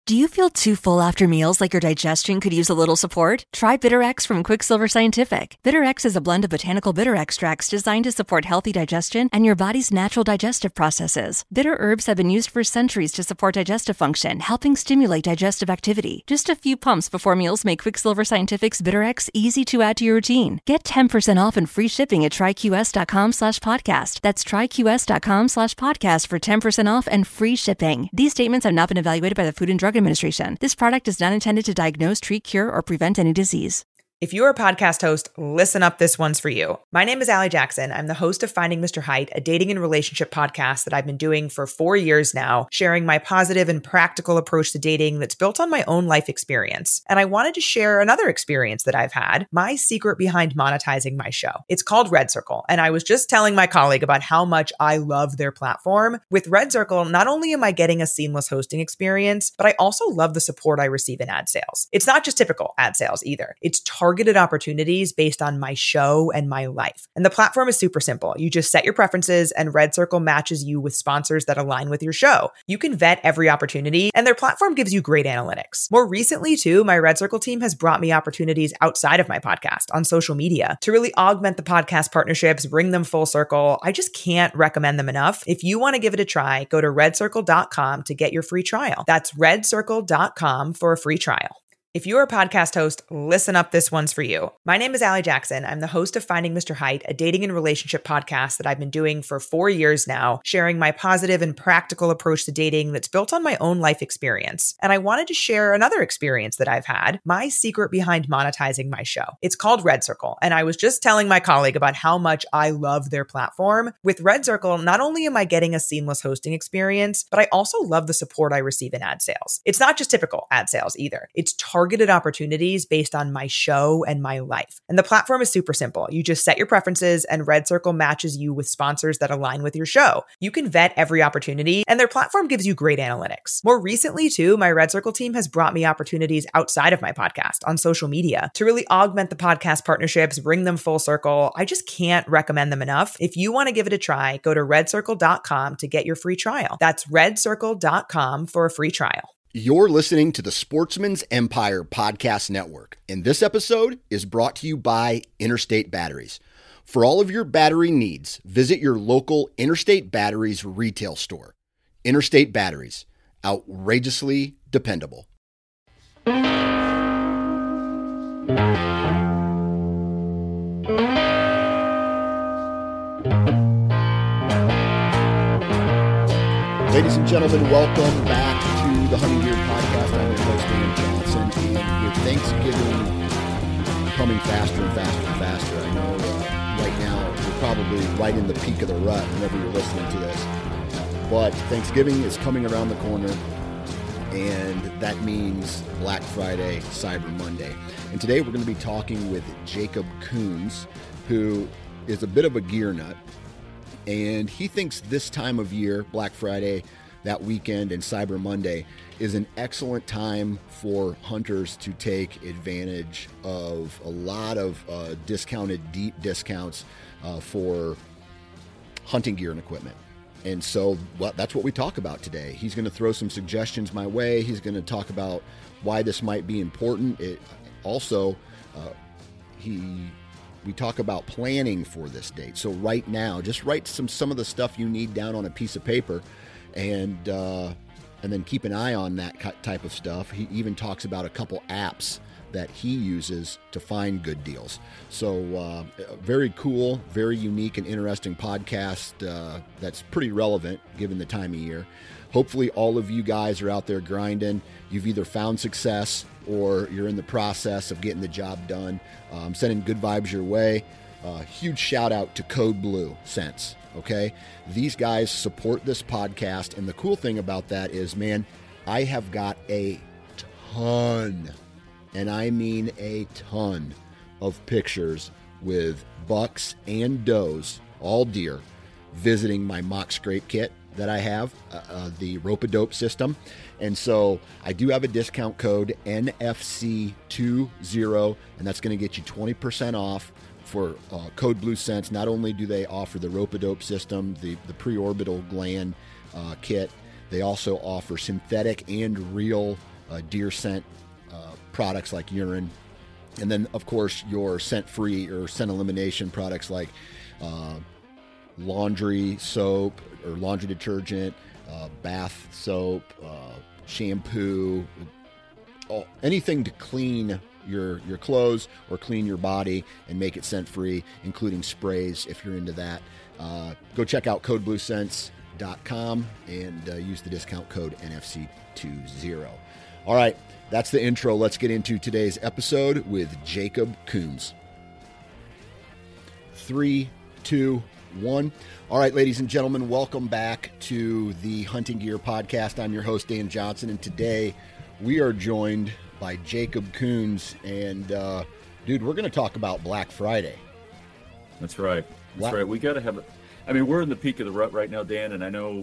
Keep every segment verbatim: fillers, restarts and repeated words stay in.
Do you feel too full after meals, like your digestion could use a little support? Try BitterX from Quicksilver Scientific. BitterX is a blend of botanical bitter extracts designed to support healthy digestion and your body's natural digestive processes. Bitter herbs have been used for centuries to support digestive function, helping stimulate digestive activity. Just a few pumps before meals make Quicksilver Scientific's BitterX easy to add to your routine. Get ten percent off and free shipping at tryqs.com slash podcast. That's tryqs.com slash podcast for ten percent off and free shipping. These statements have not been evaluated by the Food and Drug Administration. This product is not intended to diagnose, treat, cure, or prevent any disease. If you're a podcast host, listen up, this one's for you. My name is Allie Jackson. I'm the host of Finding Mister Height, a dating and relationship podcast that I've been doing for four years now, sharing my positive and practical approach to dating that's built on my own life experience. And I wanted to share another experience that I've had, my secret behind monetizing my show. It's called Red Circle, and I was just telling my colleague about how much I love their platform. With Red Circle, not only am I getting a seamless hosting experience, but I also love the support I receive in ad sales. It's not just typical ad sales either. It's targeted targeted opportunities based on my show and my life. And the platform is super simple. You just set your preferences and Red Circle matches you with sponsors that align with your show. You can vet every opportunity and their platform gives you great analytics. More recently too, my Red Circle team has brought me opportunities outside of my podcast on social media to really augment the podcast partnerships, bring them full circle. I just can't recommend them enough. If you want to give it a try, go to red circle dot com to get your free trial. That's red circle dot com for a free trial. If you're a podcast host, listen up, this one's for you. My name is Allie Jackson. I'm the host of Finding Mister Height, a dating and relationship podcast that I've been doing for four years now, sharing my positive and practical approach to dating that's built on my own life experience. And I wanted to share another experience that I've had, my secret behind monetizing my show. It's called Red Circle, and I was just telling my colleague about how much I love their platform. With Red Circle, not only am I getting a seamless hosting experience, but I also love the support I receive in ad sales. It's not just typical ad sales either. It's targeted targeted opportunities based on my show and my life. And the platform is super simple. You just set your preferences and Red Circle matches you with sponsors that align with your show. You can vet every opportunity and their platform gives you great analytics. More recently too, my Red Circle team has brought me opportunities outside of my podcast on social media to really augment the podcast partnerships, bring them full circle. I just can't recommend them enough. If you want to give it a try, go to red circle dot com to get your free trial. That's red circle dot com for a free trial. You're listening to the Sportsman's Empire Podcast Network, and this episode is brought to you by Interstate Batteries. For all of your battery needs, visit your local Interstate Batteries retail store. Interstate Batteries, outrageously dependable. Ladies and gentlemen, welcome back to the Hunting Gear Podcast. I'm your host, Dan Johnson, and with Thanksgiving coming faster and faster and faster, I know uh, right now we're probably right in the peak of the rut whenever you're listening to this, but Thanksgiving is coming around the corner, and that means Black Friday, Cyber Monday. And today we're going to be talking with Jacob Coons, who is a bit of a gear nut. And he thinks this time of year, Black Friday, that weekend, and Cyber Monday is an excellent time for hunters to take advantage of a lot of uh, discounted, deep discounts uh, for hunting gear and equipment. And so well, that's what we talk about today. He's going to throw some suggestions my way. He's going to talk about why this might be important. It also, uh, he... we talk about planning for this date. So right now, just write some some of the stuff you need down on a piece of paper, and uh, and then keep an eye on that type of stuff. He even talks about a couple apps that he uses to find good deals. So uh, very cool, very unique and interesting podcast uh, that's pretty relevant given the time of year. Hopefully all of you guys are out there grinding. You've either found success or you're in the process of getting the job done. I'm um, sending good vibes your way. Uh, huge shout out to Code Blue Scents. Okay. These guys support this podcast. And the cool thing about that is, man, I have got a ton, and I mean a ton of pictures with bucks and does, all deer, visiting my mock scrape kit that I have, uh, uh, the Rope-A-Dope system. And so I do have a discount code N F C twenty, and that's going to get you twenty percent off for uh, Code Blue Scents. Not only do they offer the Rope-A-Dope system, the, the pre-orbital gland uh, kit, they also offer synthetic and real uh, deer scent uh, products like urine. And then, of course, your scent-free or scent elimination products like uh, laundry soap or laundry detergent, uh, bath soap, uh, shampoo, all, anything to clean your your clothes or clean your body and make it scent-free, including sprays if you're into that. Uh, go check out code blue scents dot com and uh, use the discount code N F C twenty. All right, that's the intro. Let's get into today's episode with Jacob Coons. Three, two, one. All right, ladies and gentlemen, welcome back to the Hunting Gear Podcast. I'm your host, Dan Johnson, and today we are joined by Jacob Coons. And, uh, dude, we're going to talk about Black Friday. That's right. That's Black- right. We got to have it. I mean, we're in the peak of the rut right now, Dan, and I know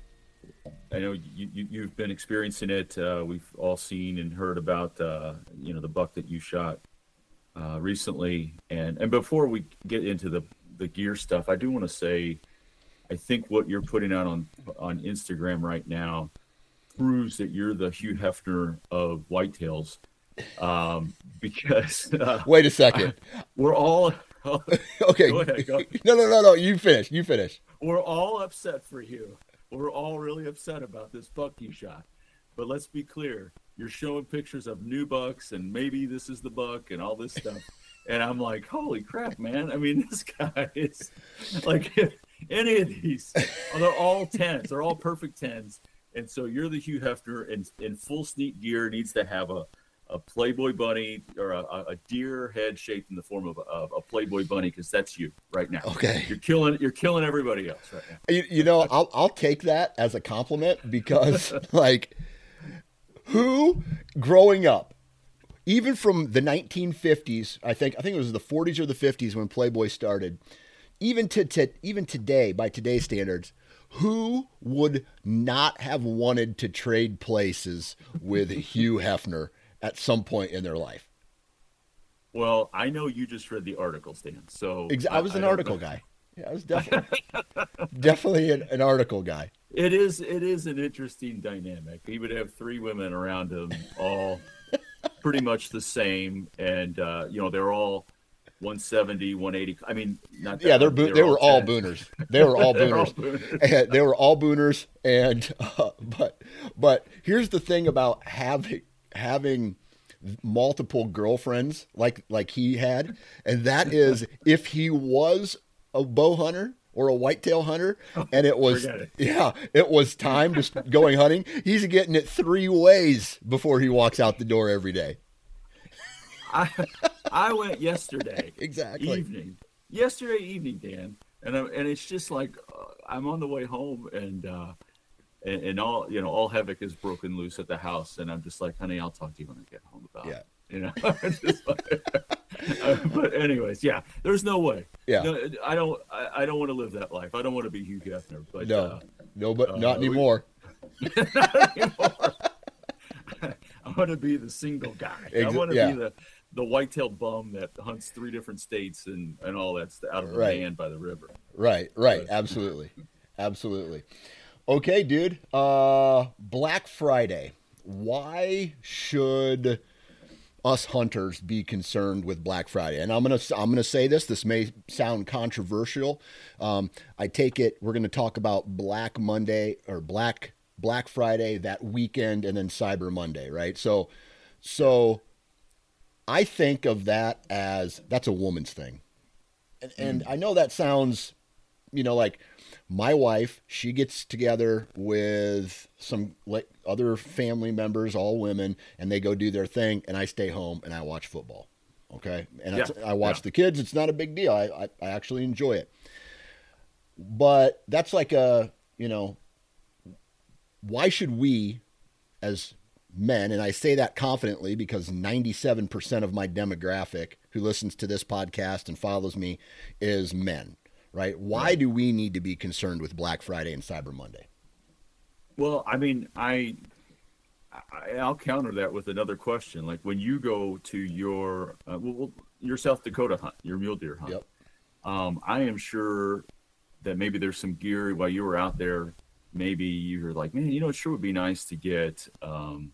I know you, you, you've been experiencing it. Uh, we've all seen and heard about, uh, you know, the buck that you shot uh, recently. And, and before we get into the, the gear stuff, I do want to say, I think what you're putting out on, on Instagram right now proves that you're the Hugh Hefner of whitetails. Um, because uh, wait a second, I, we're all okay. Go ahead, go. No, no, no, no. You finish. You finish. We're all upset for you. We're all really upset about this buck you shot. But let's be clear. You're showing pictures of new bucks and maybe this is the buck and all this stuff. And I'm like, holy crap, man. I mean, this guy is like any of these. They're all tens. They're all perfect tens. And so you're the Hugh Hefner in, in full sneak gear, needs to have a, a Playboy bunny or a, a deer head shaped in the form of a, a Playboy bunny, because that's you right now. Okay. You're killing you're killing everybody else right now. You, you know, I'll I'll take that as a compliment because, like, who growing up, even from the nineteen fifties, I think I think it was the forties or the fifties when Playboy started, even to, to even today, by today's standards, who would not have wanted to trade places with Hugh Hefner at some point in their life? Well, I know you just read the article, Stan. So Exa- I was an I article guy. Yeah, I was definitely definitely an, an article guy. It is it is an interesting dynamic. He would have three women around him, all pretty much the same, and uh, you know, they're all one seventy, one eighty. I mean, not that, yeah, they're bo- they're they were all ten. booners. They were all They're all booners. booners. And they were all booners. And uh, but but here's the thing about having having multiple girlfriends like like he had, and that is if he was a bow hunter or a whitetail hunter, and it was it. yeah, it was time to start going hunting, he's getting it three ways before he walks out the door every day. I I went yesterday Exactly. evening, yesterday evening, Dan, and I'm, and it's just like uh, I'm on the way home, and uh, and, and all you know, all havoc is broken loose at the house, and I'm just like, honey, I'll talk to you when I get home about Yeah. it. You know, It's just like, uh, but anyways, yeah, there's no way. Yeah. No, I don't. I, I don't want to live that life. I don't want to be Hugh Hefner. But No, uh, no, but uh, not we- anymore. not anymore. I want to be the single guy. I Exa- want to yeah. be the the whitetail bum that hunts three different states and, and all that stuff out of a Right. van by the river. Right, right. Absolutely. Absolutely. Okay, dude. Uh, Black Friday. Why should us hunters be concerned with Black Friday? And I'm going to, I'm going to say this, this may sound controversial. Um, I take it, we're going to talk about Black Monday or Black, Black Friday, that weekend, and then Cyber Monday, right? So, so I think of that as that's a woman's thing. And, and I know that sounds, you know, like my wife, she gets together with some like other family members, all women, and they go do their thing. And I stay home and I watch football. Okay. And Yeah. I, I watch Yeah. the kids. It's not a big deal. I, I, I actually enjoy it. But that's like a, you know, why should we as men, and I say that confidently because ninety-seven percent of my demographic who listens to this podcast and follows me is men, right? Why do we need to be concerned with Black Friday and Cyber Monday? Well, I mean, I, I I'll counter that with another question. Like when you go to your uh, well, well, your South Dakota hunt, your mule deer hunt. Yep. Um, I am sure that maybe there's some gear while you were out there. Maybe you were like, man, you know, it sure would be nice to get um,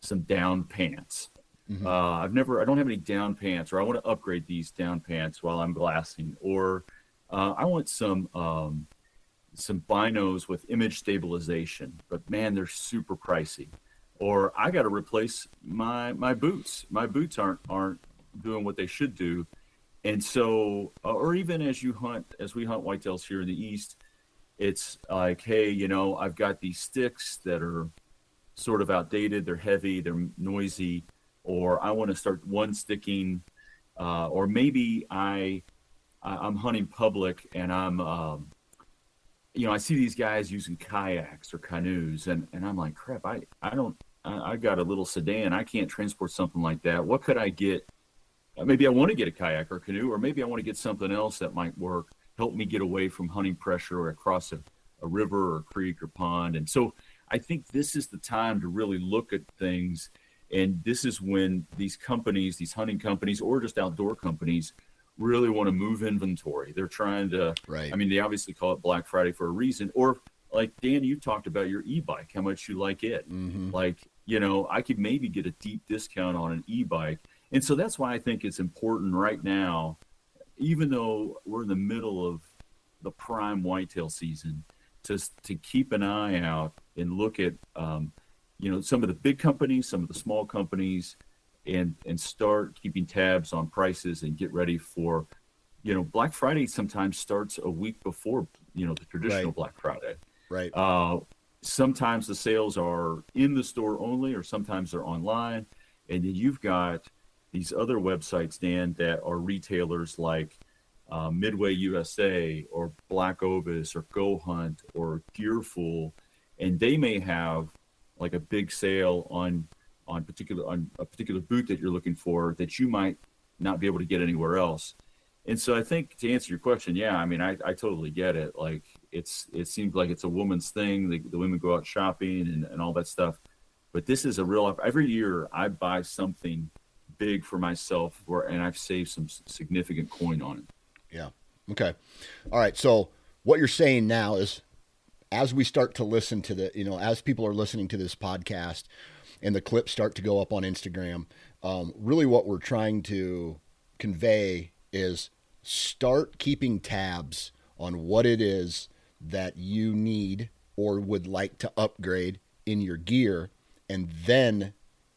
some down pants. Mm-hmm. Uh, I've never, I don't have any down pants, or I want to upgrade these down pants while I'm glassing, or uh, I want some um, some binos with image stabilization, but man, they're super pricey. Or I got to replace my my boots. My boots aren't aren't doing what they should do, and so, or even as you hunt, as we hunt whitetails here in the East, it's like, hey, you know, I've got these sticks that are sort of outdated. They're heavy. They're noisy. Or I want to start one sticking, uh, or maybe I, I'm hunting public and I'm, um, you know, I see these guys using kayaks or canoes, and, and I'm like, crap, I, I don't, I, I got a little sedan. I can't transport something like that. What could I get? Maybe I want to get a kayak or canoe, or maybe I want to get something else that might work, help me get away from hunting pressure or across a, a river or creek or pond. And so I think this is the time to really look at things. And this is when these companies, these hunting companies, or just outdoor companies, really want to move inventory. They're trying to, right. I mean, they obviously call it Black Friday for a reason. Or like, Dan, you talked about your e-bike, how much you like it. Mm-hmm. Like, you know, I could maybe get a deep discount on an e-bike. And so that's why I think it's important right now, even though we're in the middle of the prime whitetail season, to, to keep an eye out and look at, um, you know, some of the big companies, some of the small companies, and and start keeping tabs on prices and get ready for, you know, Black Friday sometimes starts a week before, you know, the traditional Right. Black Friday. Right. Uh, sometimes the sales are in the store only, or sometimes they're online. And then you've got these other websites, Dan, that are retailers like uh, Midway U S A or Black Ovis or Go Hunt or Gearful, and they may have like a big sale on on particular on a particular boot that you're looking for that you might not be able to get anywhere else. And so I think, to answer your question, yeah, I mean, I, I totally get it. Like, it's it seems like it's a woman's thing. The, the women go out shopping and, and all that stuff. But this is a real, every year I buy something big for myself, where, and I've saved some significant coin on it. Yeah. Okay. All right. So what you're saying now is, as we start to listen to the, you know, as people are listening to this podcast and the clips start to go up on Instagram, um, really what we're trying to convey is start keeping tabs on what it is that you need or would like to upgrade in your gear, and then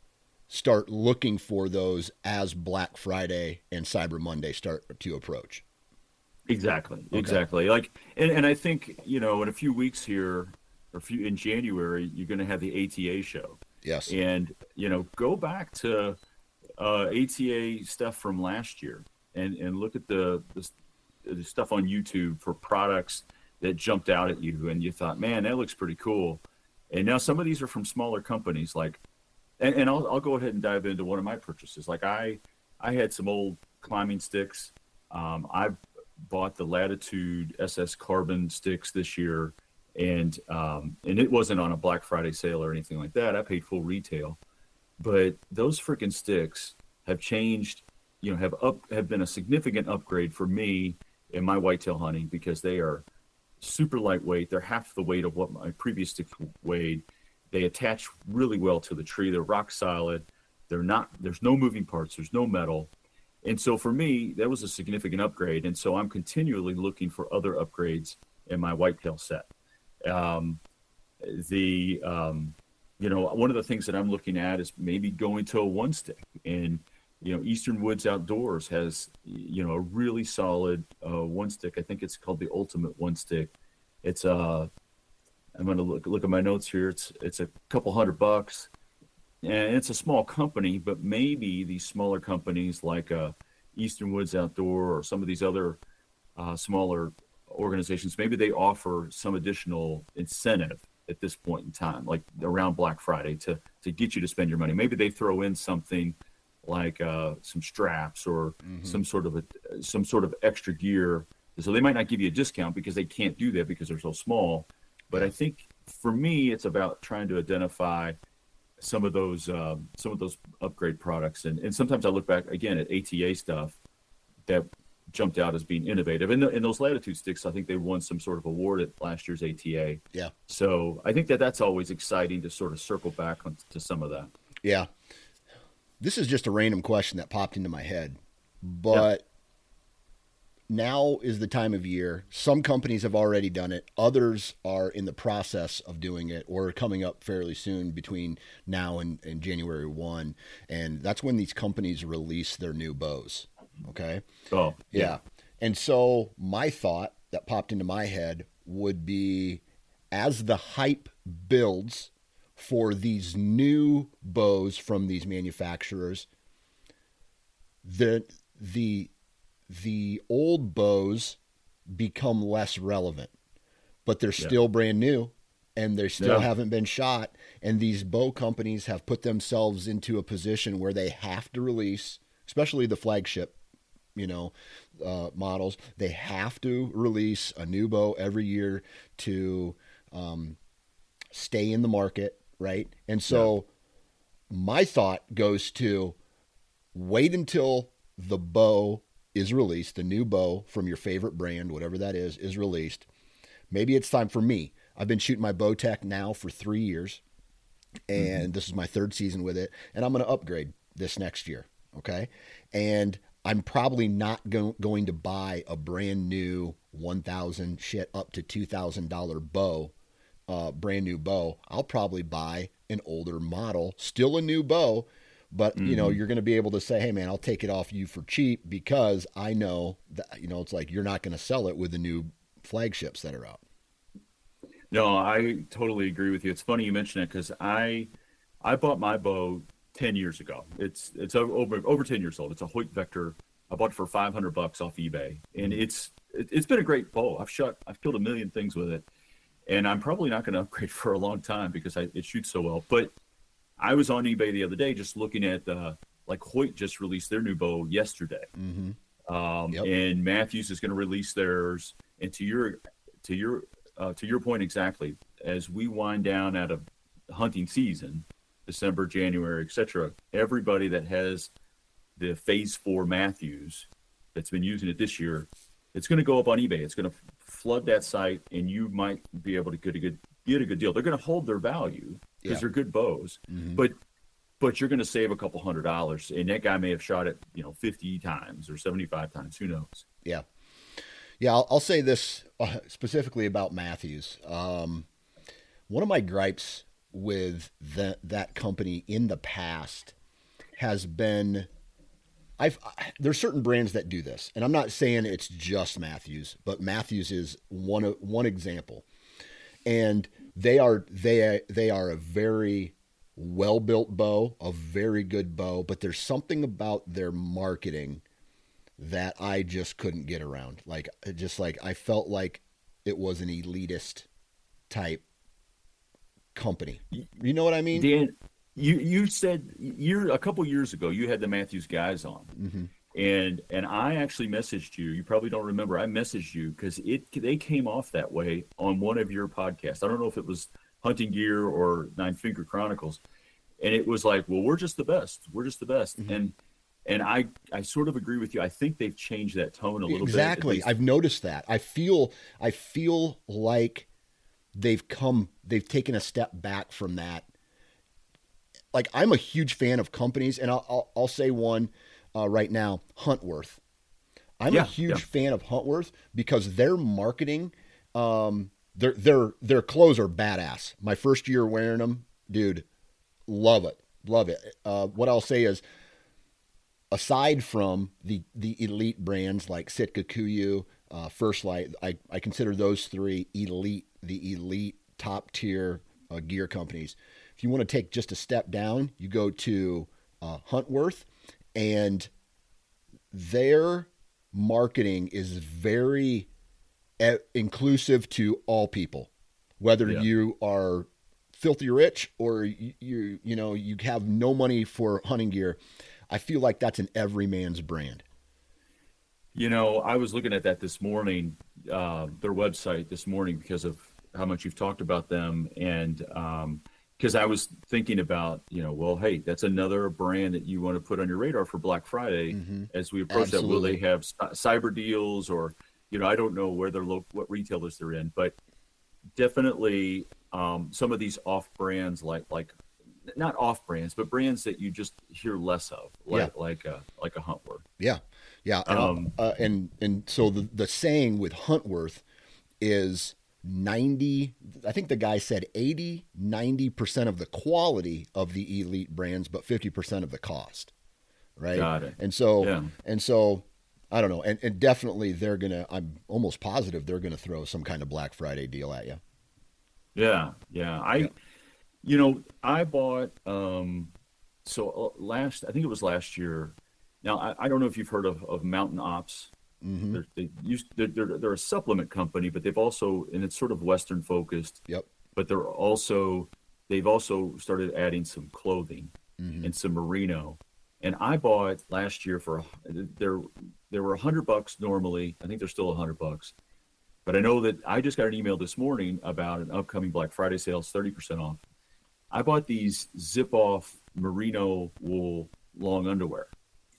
start looking for those as Black Friday and Cyber Monday start to approach. Exactly. Okay. Exactly. Like, and, and I think, you know, in a few weeks here, or a few in January, you're going to have the A T A show. Yes. And, you know, go back to uh, A T A stuff from last year and, and look at the, the, the stuff on YouTube for products that jumped out at you and you thought, man, that looks pretty cool. And now some of these are from smaller companies, like, and, and I'll, I'll go ahead and dive into one of my purchases. Like I, I had some old climbing sticks. Um, I've bought the Latitude S S Carbon sticks this year, and um, and it wasn't on a Black Friday sale or anything like that. I paid full retail, but those freaking sticks have changed, you know, have up have been a significant upgrade for me in my whitetail hunting, because they are super lightweight. They're half the weight of what my previous sticks weighed. They attach really well to the tree. They're rock solid. They're not, there's no moving parts. There's no metal. And so for me, that was a significant upgrade. And so I'm continually looking for other upgrades in my whitetail set. Um, the, um, you know, one of the things that I'm looking at is maybe going to a one stick. And, you know, Eastern Woods Outdoors has, you know, a really solid uh, one stick. I think it's called the Ultimate One Stick. It's uh, I'm going to look look at my notes here. It's it's a couple hundred bucks, and it's a small company. But maybe these smaller companies like uh, Eastern Woods Outdoor or some of these other uh, smaller organizations, maybe they offer some additional incentive at this point in time, like around Black Friday, to to get you to spend your money. Maybe they throw in something like uh, some straps or mm-hmm. some sort of a some sort of extra gear. So they might not give you a discount because they can't do that because they're so small. But I think for me, it's about trying to identify some of those um, some of those upgrade products. And, and sometimes I look back again at A T A stuff that jumped out as being innovative. And, the, and those Latitude sticks, I think they won some sort of award at last year's A T A. Yeah. So I think that that's always exciting to sort of circle back on, to some of that. Yeah. This is just a random question that popped into my head, but yeah. Now is the time of year. Some companies have already done it. Others are in the process of doing it or coming up fairly soon between now and, and January first. And that's when these companies release their new bows. Okay. Oh, yeah. yeah. And so my thought that popped into my head would be, as the hype builds for these new bows from these manufacturers, the the the old bows become less relevant, but they're still yeah. brand new and they still yeah. haven't been shot. And these bow companies have put themselves into a position where they have to release, especially the flagship, you know, uh, models. They have to release a new bow every year to um, stay in the market. Right. And so yeah. my thought goes to wait until the bow is released, the new bow from your favorite brand, whatever that is, is released. Maybe it's time for me. I've been shooting my Bowtech now for three years, and mm-hmm. this is my third season with it, and I'm going to upgrade this next year. Okay. And I'm probably not go- going to buy a brand new one thousand shit up to two thousand dollars bow. Uh, brand new bow. I'll probably buy an older model, still a new bow, but mm-hmm. you know, you're going to be able to say, hey man, I'll take it off you for cheap because I know that, you know, it's like, you're not going to sell it with the new flagships that are out. No, I totally agree with you. It's funny you mention it, because I, I bought my bow ten years ago. It's, it's over, over ten years old. It's a Hoyt Vector. I bought it for five hundred bucks off eBay, and it's, it, it's been a great bow. I've shot, I've killed a million things with it. And I'm probably not going to upgrade for a long time because I, it shoots so well. But I was on eBay the other day just looking at, uh, like Hoyt just released their new bow yesterday. Mm-hmm. Um, yep. And Mathews is going to release theirs. And to your to your uh, to your point exactly, as we wind down out of hunting season, December, January, et cetera, everybody that has the Phase Four Mathews that's been using it this year, it's going to go up on eBay. It's going to flood that site, and you might be able to get a good get a good deal. They're going to hold their value because yeah. they're good bows, mm-hmm. but but you're going to save a couple hundred dollars, and that guy may have shot it, you know, fifty times or seventy-five times. Who knows? Yeah, yeah. I'll, I'll say this uh, specifically about Mathews. Um, one of my gripes with that that company in the past has been, I've, there's certain brands that do this, and I'm not saying it's just Mathews, but Mathews is one one example. And they are they they are a very well-built bow, a very good bow, but there's something about their marketing that I just couldn't get around. Like, just like I felt like it was an elitist type company. You know what I mean? Dan, you you said you're a couple years ago you had the Mathews guys on, mm-hmm. and and I actually messaged you. You probably don't remember. I messaged you because it they came off that way on one of your podcasts. I don't know if it was Hunting Gear or Nine Finger Chronicles, and it was like, well, we're just the best. We're just the best, mm-hmm. and and I I sort of agree with you. I think they've changed that tone a little exactly. bit. Exactly, I've noticed that. I feel I feel like they've come they've taken a step back from that. Like, I'm a huge fan of companies, and I'll I'll, I'll say one uh, right now, Huntworth. I'm yeah, a huge yeah. fan of Huntworth because their marketing, um, their their their clothes are badass. My first year wearing them, dude, love it, love it. Uh, what I'll say is, aside from the the elite brands like Sitka Kuiu, uh, First Light, I I consider those three elite, the elite top tier uh, gear companies. If you want to take just a step down, you go to uh, Huntworth, and their marketing is very e- inclusive to all people, whether yeah. you are filthy rich or you, you you know you have no money for hunting gear. I feel like that's an everyman's brand. You know, I was looking at that this morning, uh, their website this morning, because of how much you've talked about them, and um, because I was thinking about, you know, well, hey, that's another brand that you want to put on your radar for Black Friday mm-hmm. as we approach Absolutely. that. Will they have cyber deals, or, you know, I don't know where they're lo- what retailers they're in, but definitely um, some of these off brands like like not off brands, but brands that you just hear less of, like Yeah. like a like a Huntworth. Yeah, yeah, and Um, uh, and and so the the saying with Huntworth is ninety. I think the guy said eighty, ninety percent of the quality of the elite brands, but fifty percent of the cost. Right. Got it. And so Yeah. and so I don't know, and, and definitely they're gonna. I'm almost positive they're gonna throw some kind of Black Friday deal at you. Yeah, yeah. I, Yeah. you know, I bought. Um, so uh, last, I think it was last year. Now I, I don't know if you've heard of, of Mountain Ops. Mm-hmm. They're, they used they're, they're they're a supplement company, but they've also, and it's sort of Western focused. Yep. But they're also they've also started adding some clothing Mm-hmm. and some merino. And I bought last year for there there were a hundred bucks normally. I think they're still a hundred bucks. But I know that I just got an email this morning about an upcoming Black Friday sale, thirty percent off. I bought these zip off merino wool long underwear,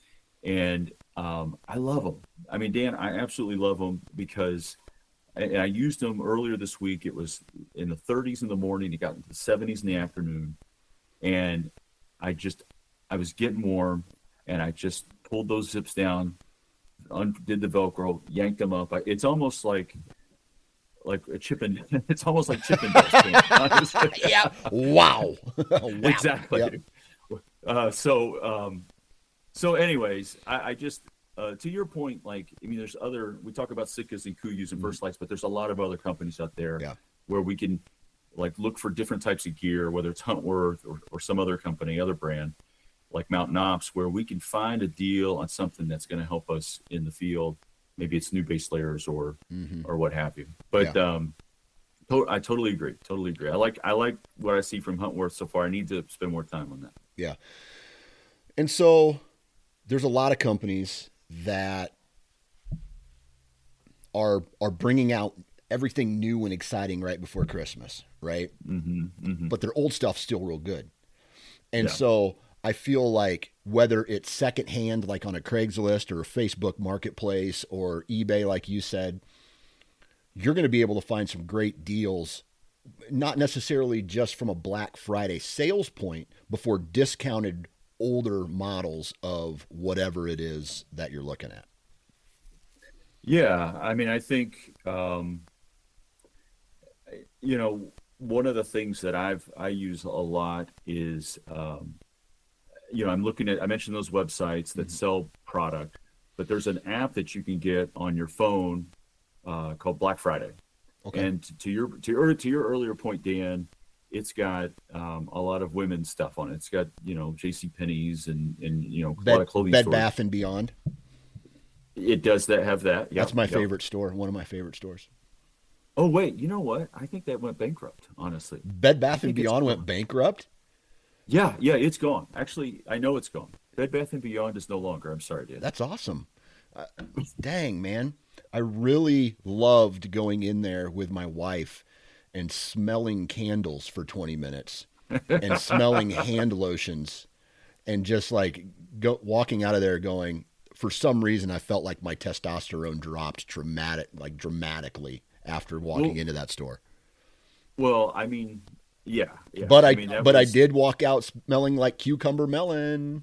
and um, I love them. I mean, Dan, I absolutely love them because and I used them earlier this week. It was in the thirties in the morning. It got into the seventies in the afternoon, and I just I was getting warm, and I just pulled those zips down, undid the Velcro, yanked them up. I, it's almost like like a Chippend. It's almost like Chippendales pants. Yeah. Wow. Wow. Exactly. Yep. Uh, so um, so anyways, I, I just uh, to your point, like I mean, there's other. We talk about Sitkas and Kuyus and First Lights, but there's a lot of other companies out there Yeah. where we can like look for different types of gear, whether it's Huntworth or, or some other company, other brand like Mountain Ops, where we can find a deal on something that's going to help us in the field. Maybe it's new base layers or Mm-hmm. or what have you. But Yeah. um, to- I totally agree. Totally agree. I like I like what I see from Huntworth so far. I need to spend more time on that. Yeah. And so there's a lot of companies that are are bringing out everything new and exciting right before Christmas, right? Mm-hmm, mm-hmm. But their old stuff's still real good. And Yeah. so I feel like whether it's secondhand, like on a Craigslist or a Facebook Marketplace or eBay, like you said, you're going to be able to find some great deals, not necessarily just from a Black Friday sales point, before discounted older models of whatever it is that you're looking at. Yeah, I mean, I think um, you know one of the things that I've I use a lot is um, you know I'm looking at I mentioned those websites that Mhm. sell product, but there's an app that you can get on your phone uh, called Black Friday. Okay. And to to your to your to your earlier point, Dan, it's got um, a lot of women's stuff on it. It's got you know J C Penney's and and you know a lot Bed, of clothing Bed stores. Bath and Beyond. It does that have that? That's Yep, my yep. favorite store. One of my favorite stores. Oh wait, you know what? I think that went bankrupt. Honestly. Bed Bath and think it's Beyond went gone. bankrupt. Yeah, yeah, it's gone. Actually, I know it's gone. Bed Bath and Beyond is no longer. I'm sorry, Dan. That's awesome. Uh, dang, man. I really loved going in there with my wife and smelling candles for twenty minutes and smelling hand lotions and just like go walking out of there going, for some reason, I felt like my testosterone dropped dramatic, like dramatically after walking Well- into that store. Well, I mean, yeah, yeah. But I, mean, that but I was- did walk out smelling like cucumber melon.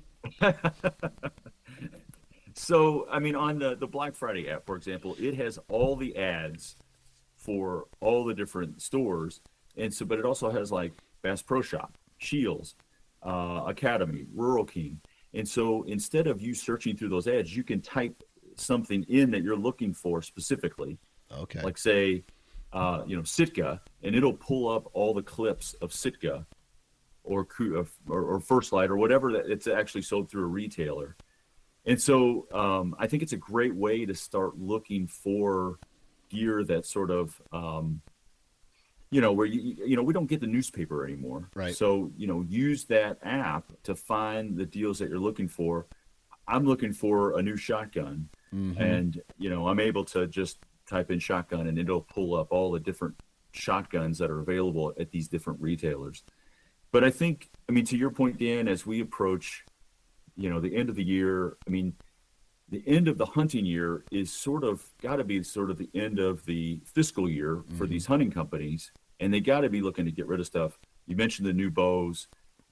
So, I mean, on the the Black Friday app, for example, it has all the ads for all the different stores, and so, but it also has like Bass Pro Shop, Shields, uh, Academy, Rural King, and so instead of you searching through those ads, you can type something in that you're looking for specifically, Okay. like say, uh, you know, Sitka, and it'll pull up all the clips of Sitka, or Ku- or, or First Light, or whatever that it's actually sold through a retailer. And so um, I think it's a great way to start looking for gear that sort of, um, you know, where you you know we don't get the newspaper anymore. Right. So you know, use that app to find the deals that you're looking for. I'm looking for a new shotgun, Mhm. and you know, I'm able to just type in shotgun, and it'll pull up all the different shotguns that are available at these different retailers. But I think, I mean, to your point, Dan, as we approach, you know, the end of the year, I mean, the end of the hunting year is sort of got to be sort of the end of the fiscal year for Mhm. these hunting companies, and they got to be looking to get rid of stuff. You mentioned the new bows.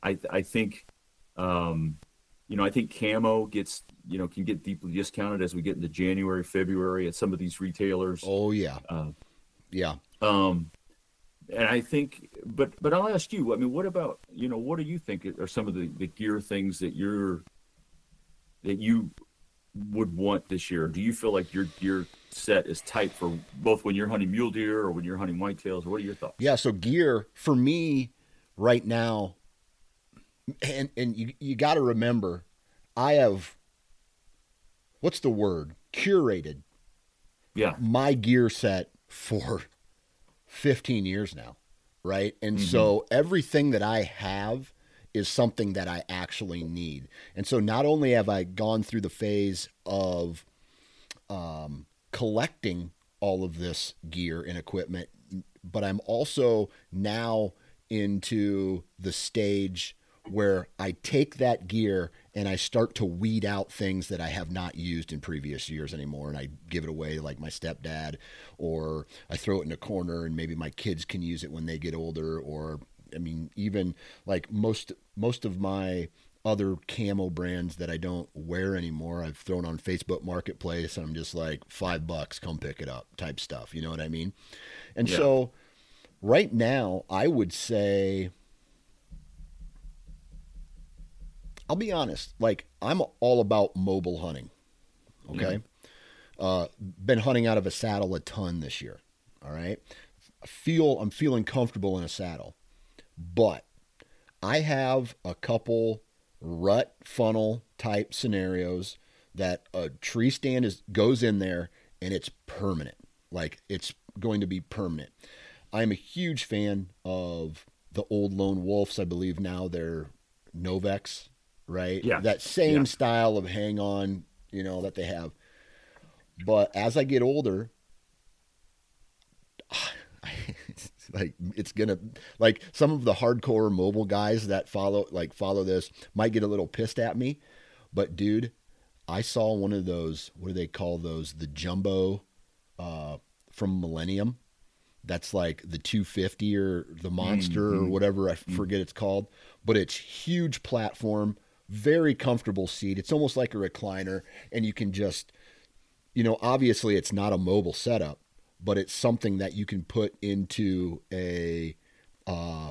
I I think, um, you know, I think camo gets, you know, can get deeply discounted as we get into January, February at some of these retailers. Oh yeah, uh, yeah. Um, and I think, but but I'll ask you. I mean, what about, you know, what do you think are some of the, the gear things that you're that you would want this year? Do you feel like your gear set is tight for both when you're hunting mule deer or when you're hunting whitetails? What are your thoughts? Yeah, so gear for me right now, and and you you got to remember, I have, what's the word? Curated. Yeah. My gear set for fifteen years now, right? And Mm-hmm. so everything that I have is something that I actually need. And so not only have I gone through the phase of um, collecting all of this gear and equipment, but I'm also now into the stage where I take that gear and I start to weed out things that I have not used in previous years anymore. And I give it away like my stepdad, or I throw it in a corner and maybe my kids can use it when they get older. Or, I mean, even like most, most of my other camo brands that I don't wear anymore, I've thrown on Facebook Marketplace, and I'm just like, five bucks, come pick it up type stuff. You know what I mean? And Yeah. so right now I would say, I'll be honest, like I'm all about mobile hunting. Okay. Yeah. Uh, been hunting out of a saddle a ton this year. All right. I feel I'm feeling comfortable in a saddle, but I have a couple rut funnel type scenarios that a tree stand is goes in there and it's permanent. Like it's going to be permanent. I'm a huge fan of the old Lone Wolves. I believe now they're Novex, right? Yeah. That same Yeah. style of hang on, you know, that they have. But as I get older, it's like it's gonna like some of the hardcore mobile guys that follow like follow this might get a little pissed at me. But dude, I saw one of those, what do they call those? The jumbo uh, from Millennium. That's like the two fifty or the Monster Mm-hmm. or whatever, I forget it's called. But it's huge platform, very comfortable seat. It's almost like a recliner, and you can just, you know, obviously it's not a mobile setup, but it's something that you can put into a uh,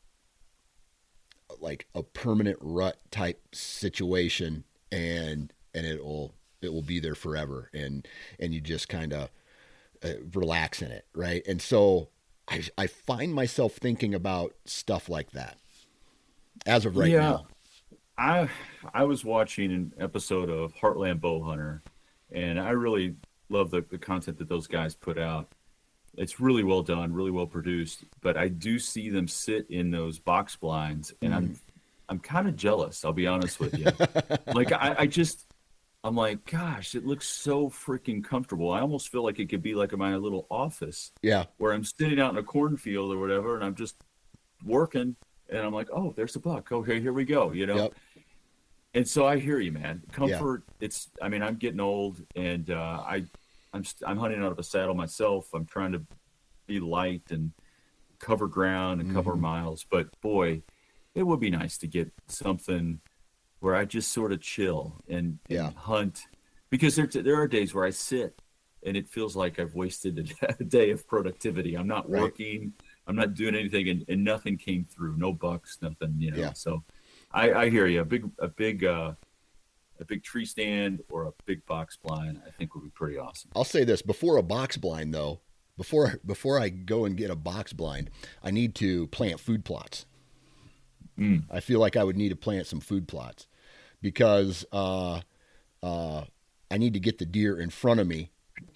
like a permanent rut type situation, and and it will it will be there forever, and and you just kind of uh, relax in it, right? And so I I find myself thinking about stuff like that as of right Yeah. now. I I was watching an episode of Heartland Bowhunter, and I really love the, the content that those guys put out. It's really well done, really well produced. But I do see them sit in those box blinds, and I'm I'm kind of jealous. I'll be honest with you. Like I, I just I'm like, gosh, it looks so freaking comfortable. I almost feel like it could be like my little office Yeah, where I'm sitting out in a cornfield or whatever, and I'm just working, and I'm like, oh, there's a buck. Okay, here we go. You know. yep, And so I hear you, man. Comfort. It's. I mean, I'm getting old, and uh, I, I'm. st- I'm hunting out of a saddle myself. I'm trying to be light and cover ground and cover Mhm. miles. But boy, it would be nice to get something where I just sort of chill and, and Yeah. hunt, because there there are days where I sit and it feels like I've wasted a, a day of productivity. I'm not Right. working. I'm not doing anything, and, and nothing came through. No bucks, nothing. You know. Yeah. So. I, I hear you. A big, a big, uh, a big tree stand or a big box blind, I think would be pretty awesome. I'll say this before a box blind though. Before before I go and get a box blind, I need to plant food plots. Mm. I feel like I would need to plant some food plots because uh, uh, I need to get the deer in front of me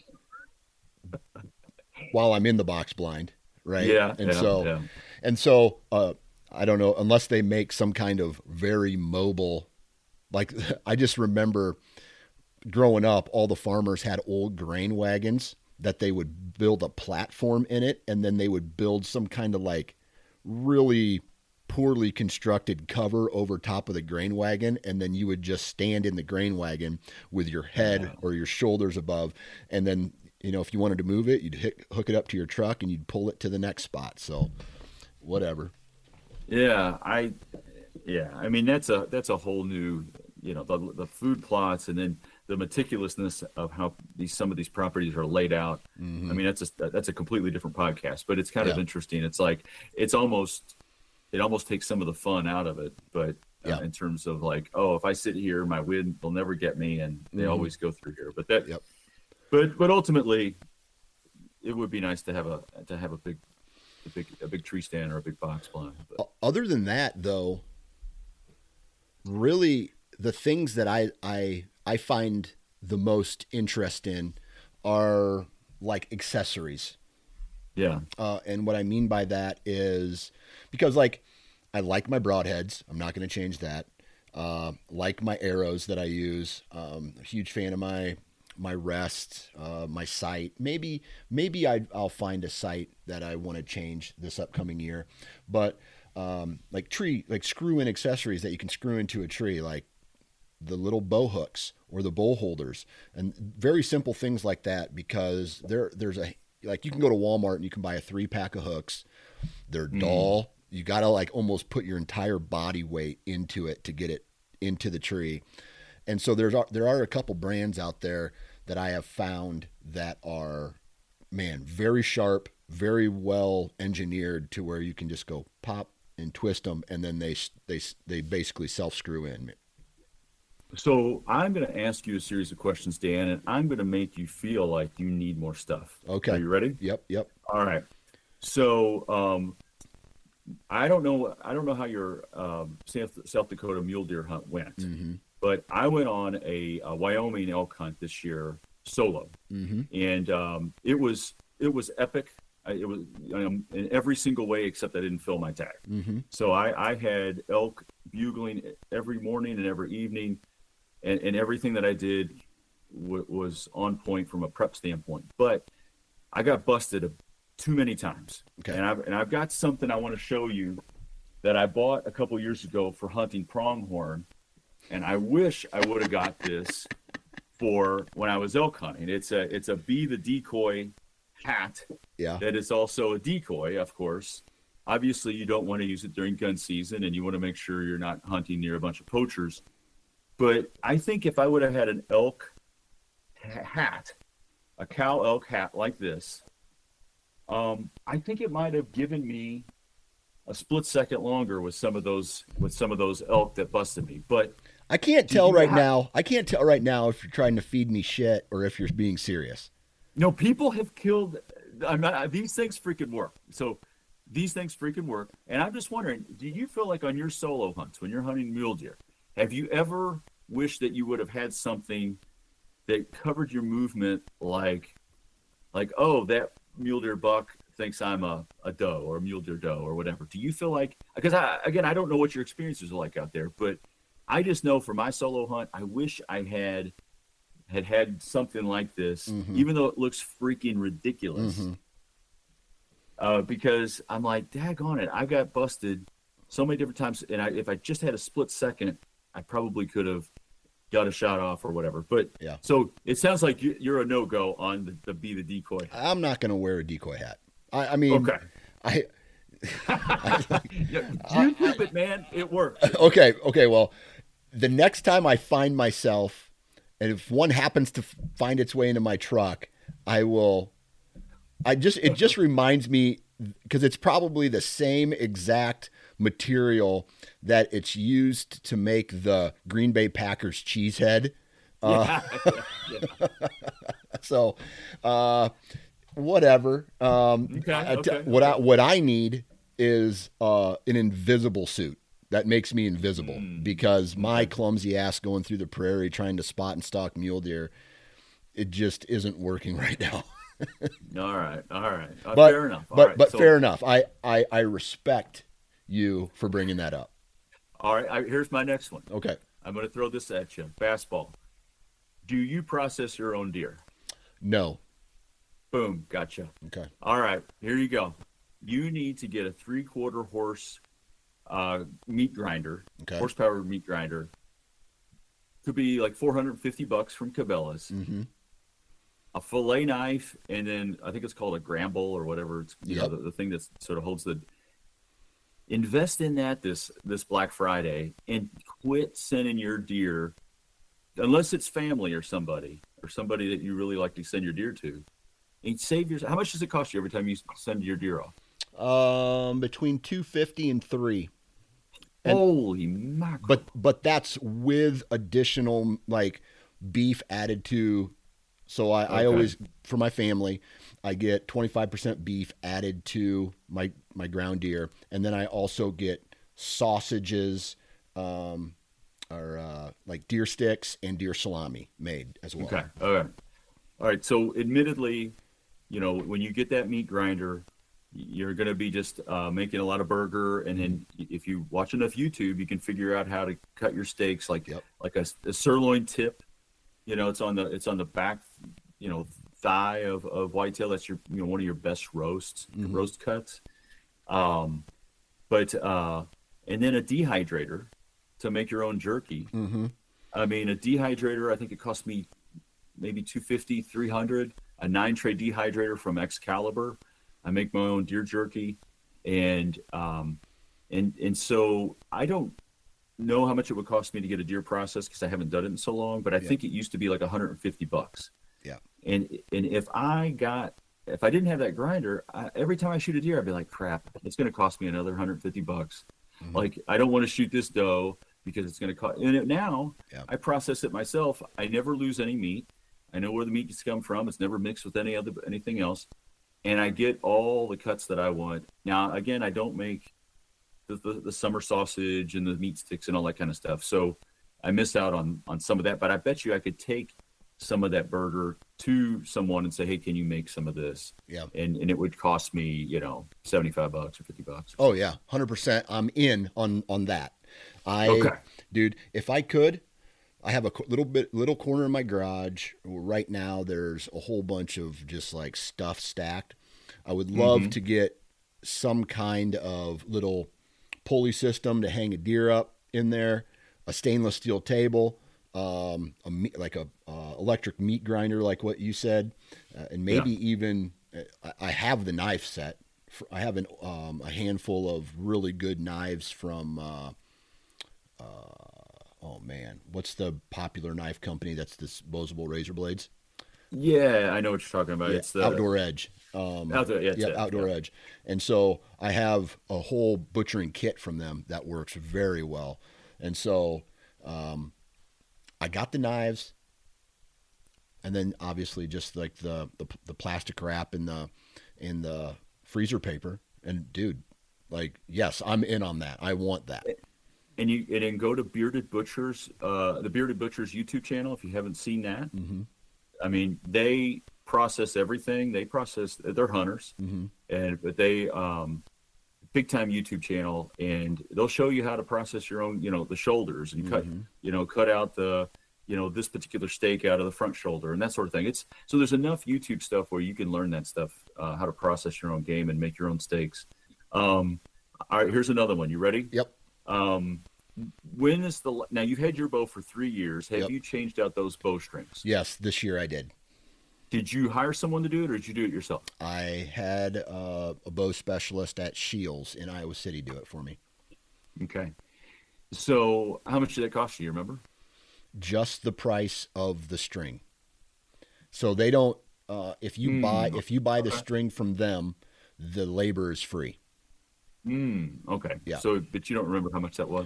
while I'm in the box blind, right? Yeah, and yeah, so yeah. and so uh, I don't know, unless they make some kind of very mobile. Like I just remember growing up, all the farmers had old grain wagons that they would build a platform in it, and then they would build some kind of like really poorly constructed cover over top of the grain wagon, and then you would just stand in the grain wagon with your head Wow. or your shoulders above, and then, you know, if you wanted to move it, you'd hit, hook it up to your truck and you'd pull it to the next spot. So whatever. Yeah, I, Yeah, I mean that's a that's a whole new, you know, the the food plots and then the meticulousness of how these some of these properties are laid out. Mm-hmm. I mean that's a that's a completely different podcast, but it's kind Yeah. of interesting. It's like it's almost it almost takes some of the fun out of it, but uh, Yeah. in terms of like, oh, if I sit here, my wind will never get me, and they Mhm. always go through here. But that, Yep. but but ultimately, it would be nice to have a to have a big a big a big tree stand or a big box blind. But, O- Other than that, though, really the things that I I I find the most interest in are like accessories. yeah, Uh, and what I mean by that is because like I like my broadheads. I'm not going to change that. Uh, like my arrows that I use. Um, a huge fan of my my rest, uh, my sight. Maybe maybe I, I'll find a sight that I want to change this upcoming year. But um, like tree, like screw in accessories that you can screw into a tree, like the little bow hooks or the bowl holders, and very simple things like that. Because there there's a like you can go to Walmart and you can buy a three pack of hooks. They're dull. You got to like almost put your entire body weight into it to get it into the tree. And so there's there are a couple brands out there that I have found that are, man, very sharp, very well engineered to where you can just go pop and twist them, and then they they they basically self screw in. so I'm going to ask you a series of questions, Dan, and I'm going to make you feel like you need more stuff. Okay. Are you ready? Yep, yep. All right. So um, I don't know. I don't know how your um, South, South Dakota mule deer hunt went, Mm-hmm. but I went on a, a Wyoming elk hunt this year solo, Mm-hmm. and um, it was it was epic. I, it was um, in every single way except I didn't fill my tag. Mm-hmm. So I, I had elk bugling every morning and every evening, and, and everything that I did w- was on point from a prep standpoint. But I got busted a, too many times, Okay. and I've and I've got something I want to show you that I bought a couple years ago for hunting pronghorn, and I wish I would have got this for when I was elk hunting. It's a it's a Be the Decoy hat Yeah. that is also a decoy, of course. Obviously, you don't want to use it during gun season, and you want to make sure you're not hunting near a bunch of poachers. But I think if I would have had an elk ha- hat, a cow elk hat like this, um, I think it might have given me a split second longer with some of those with some of those elk that busted me. But I can't Do tell you right ha- now. I can't tell right now if you're trying to feed me shit or if you're being serious. no, people have killed. I'm not. These things freaking work. So these things freaking work. And I'm just wondering, do you feel like on your solo hunts when you're hunting mule deer, have you ever wished that you would have had something that covered your movement, like, like oh, that mule deer buck thinks I'm a, a doe or a mule deer doe or whatever? Do you feel like, because I again I don't know what your experiences are like out there, but I just know for my solo hunt, I wish I had had had something like this, Mhm. even though it looks freaking ridiculous. Mhm. Uh, because I'm like, daggone it, I got busted so many different times, and I, if I just had a split second, I probably could have got a shot off or whatever. But Yeah. so it sounds like you, you're a no go on the, the Be the Decoy. I'm not going to wear a decoy hat. I, I mean, Okay. I Yeah, YouTube it, man, it works. okay, okay. Well, the next time I find myself, and if one happens to f- find its way into my truck, I will. I just it just reminds me because it's probably the same exact material that it's used to make the Green Bay Packers cheese head. Uh, Yeah. so, uh, whatever. Um, Okay, I- I t- okay, what I okay. what I need is uh, an invisible suit that makes me invisible Mm. because my clumsy ass going through the prairie trying to spot and stalk mule deer, it just isn't working right now. All right, all right, uh, But fair enough. All but right, but so- fair enough. I, I I respect you for bringing that up. All right, I, here's my next one. Okay. I'm going to throw this at you. Fastball. Do you process your own deer? No. Boom, gotcha. Okay. All right, here you go. You need to get a three-quarter horse uh, meat grinder, Okay. horsepower meat grinder. Could be like four hundred fifty bucks from Cabela's. Mm-hmm. A fillet knife, and then I think it's called a Gramble or whatever. It's you Yep. know the, the thing that sort of holds the. invest in that this this Black Friday and quit sending your deer, unless it's family or somebody or somebody that you really like to send your deer to. And save your. How much does it cost you every time you send your deer off? Um, between two fifty and three. And, Holy mackerel! But but that's with additional like beef added to. So I, okay. I always, for my family, I get twenty-five percent beef added to my, my ground deer. And then I also get sausages, um, or uh, like deer sticks and deer salami made as well. Okay. All right. All right. So admittedly, you know, when you get that meat grinder, you're going to be just uh, making a lot of burger. And then if you watch enough YouTube, you can figure out how to cut your steaks like, yep. like a, a sirloin tip. You know, it's on the it's on the back, you know, thigh of, of whitetail. That's your, you know, one of your best roasts, mm-hmm. roast cuts. Um, but uh, and then a dehydrator to make your own jerky. Mm-hmm. I mean, a dehydrator. I think it cost me maybe two fifty, three hundred. A nine tray dehydrator from Excalibur. I make my own deer jerky, and um, and and so I don't know how much it would cost me to get a deer processed because I haven't done it in so long, but I yeah. think it used to be like one hundred fifty bucks. Yeah. And and if I got if I didn't have that grinder, I, every time I shoot a deer, I'd be like, crap, it's going to cost me another one hundred fifty bucks. Mm-hmm. Like, I don't want to shoot this doe because it's going to cost. And it, now yeah. I process it myself. I never lose any meat. I know where the meat has come from. It's never mixed with any other anything else. And I get all the cuts that I want. Now, again, I don't make The, the, the summer sausage and the meat sticks and all that kind of stuff. So I miss out on, on some of that, but I bet you I could take some of that burger to someone and say, hey, can you make some of this? Yeah. And and it would cost me, you know, seventy-five bucks or fifty bucks. Oh yeah. one hundred percent. I'm in on, on that. I, okay. dude, if I could, I have a little bit, little corner in my garage right now. There's a whole bunch of just like stuff stacked. I would love mm-hmm. to get some kind of little pulley system to hang a deer up in there, a stainless steel table, um, a meat, like a uh, electric meat grinder, like what you said, uh, and maybe yeah. even uh, I have the knife set. For, I have an, um, a handful of really good knives from. Uh, uh, oh man, what's the popular knife company that's disposable razor blades? Yeah, I know what you're talking about. Yeah, it's the Outdoor Edge. Um, Outdoor, yeah, yeah, it, Outdoor yeah. Edge. And so I have a whole butchering kit from them that works very well. And so um, I got the knives, and then obviously just like the, the the plastic wrap and the in the freezer paper. And dude, like yes, I'm in on that. I want that. And you and then go to Bearded Butchers, uh, the Bearded Butchers YouTube channel if you haven't seen that. Mm-hmm. I mean, they process everything. They process. They're hunters, mm-hmm. and but they um, big time YouTube channel, and they'll show you how to process your own. You know, the shoulders and cut. Mm-hmm. You know, cut out the. You know, this particular steak out of the front shoulder and that sort of thing. It's so there's enough YouTube stuff where you can learn that stuff, uh, how to process your own game and make your own steaks. Um, all right, here's another one. You ready? Yep. Um, when is the now you've had your bow for three years? Have yep. you changed out those bowstrings? Yes, this year I did. Did you hire someone to do it, or did you do it yourself? I had uh, a bow specialist at Shields in Iowa City do it for me. Okay. So how much did that cost you? You remember? Just the price of the string. So they don't. Uh, if you mm, buy if you buy the okay. string from them, the labor is free. Mm, okay. Yeah. So, but you don't remember how much that was?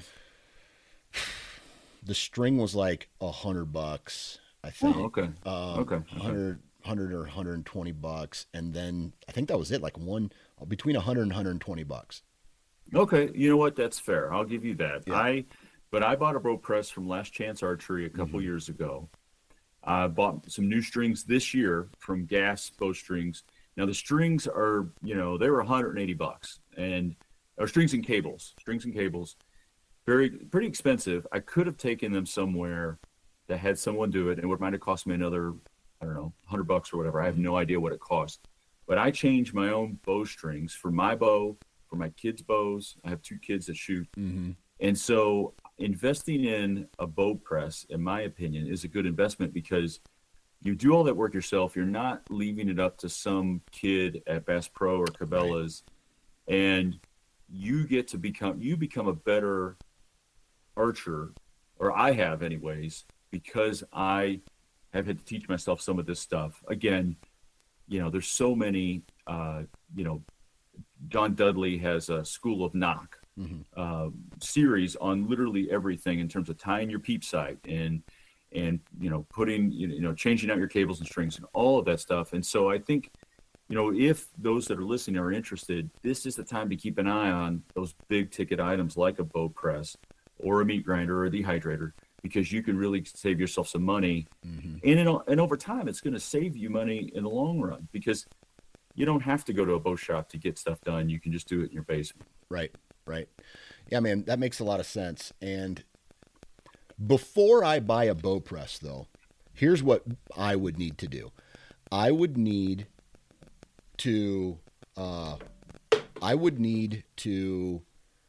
The string was like a hundred bucks, I think. Oh, okay. Um, okay. Hundred, hundred or hundred and twenty bucks, and then I think that was it. Like one between a hundred and hundred and twenty bucks. Okay, you know what? That's fair. I'll give you that. Yeah. I, but I bought a bow press from Last Chance Archery a couple mm-hmm. years ago. I bought some new strings this year from Gas Bowstrings. Now the strings are, you know, they were one hundred eighty bucks, and or strings and cables, strings and cables, very pretty expensive. I could have taken them somewhere that had someone do it, and it might have cost me another, I don't know, one hundred bucks or whatever. I have no idea what it cost, but I changed my own bowstrings for my bow, for my kids' bows. I have two kids that shoot, mm-hmm. and so investing in a bow press, in my opinion, is a good investment because you do all that work yourself. You're not leaving it up to some kid at Bass Pro or Cabela's. Right. And you get to become, you become a better archer, or I have anyways, because I have had to teach myself some of this stuff. Again, you know, there's so many, uh, you know, John Dudley has a School of Knock mm-hmm. uh, series on literally everything in terms of tying your peep sight and, and, you know, putting, you know, changing out your cables and strings and all of that stuff. And so I think, you know, if those that are listening are interested, this is the time to keep an eye on those big ticket items like a bow press or a meat grinder or a dehydrator, because you can really save yourself some money. Mm-hmm. And, in, and over time, it's going to save you money in the long run, because you don't have to go to a bow shop to get stuff done. You can just do it in your basement. Right, right. Yeah, man, that makes a lot of sense. And before I buy a bow press, though, here's what I would need to do. I would need to, uh, I would need to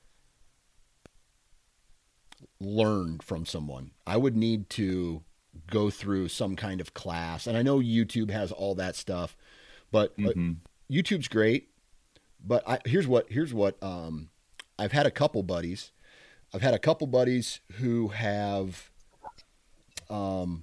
learn from someone. I would need to go through some kind of class. And I know YouTube has all that stuff, but mm-hmm. uh, YouTube's great. But I, here's what, here's what, um, I've had a couple buddies. I've had a couple buddies who have, um,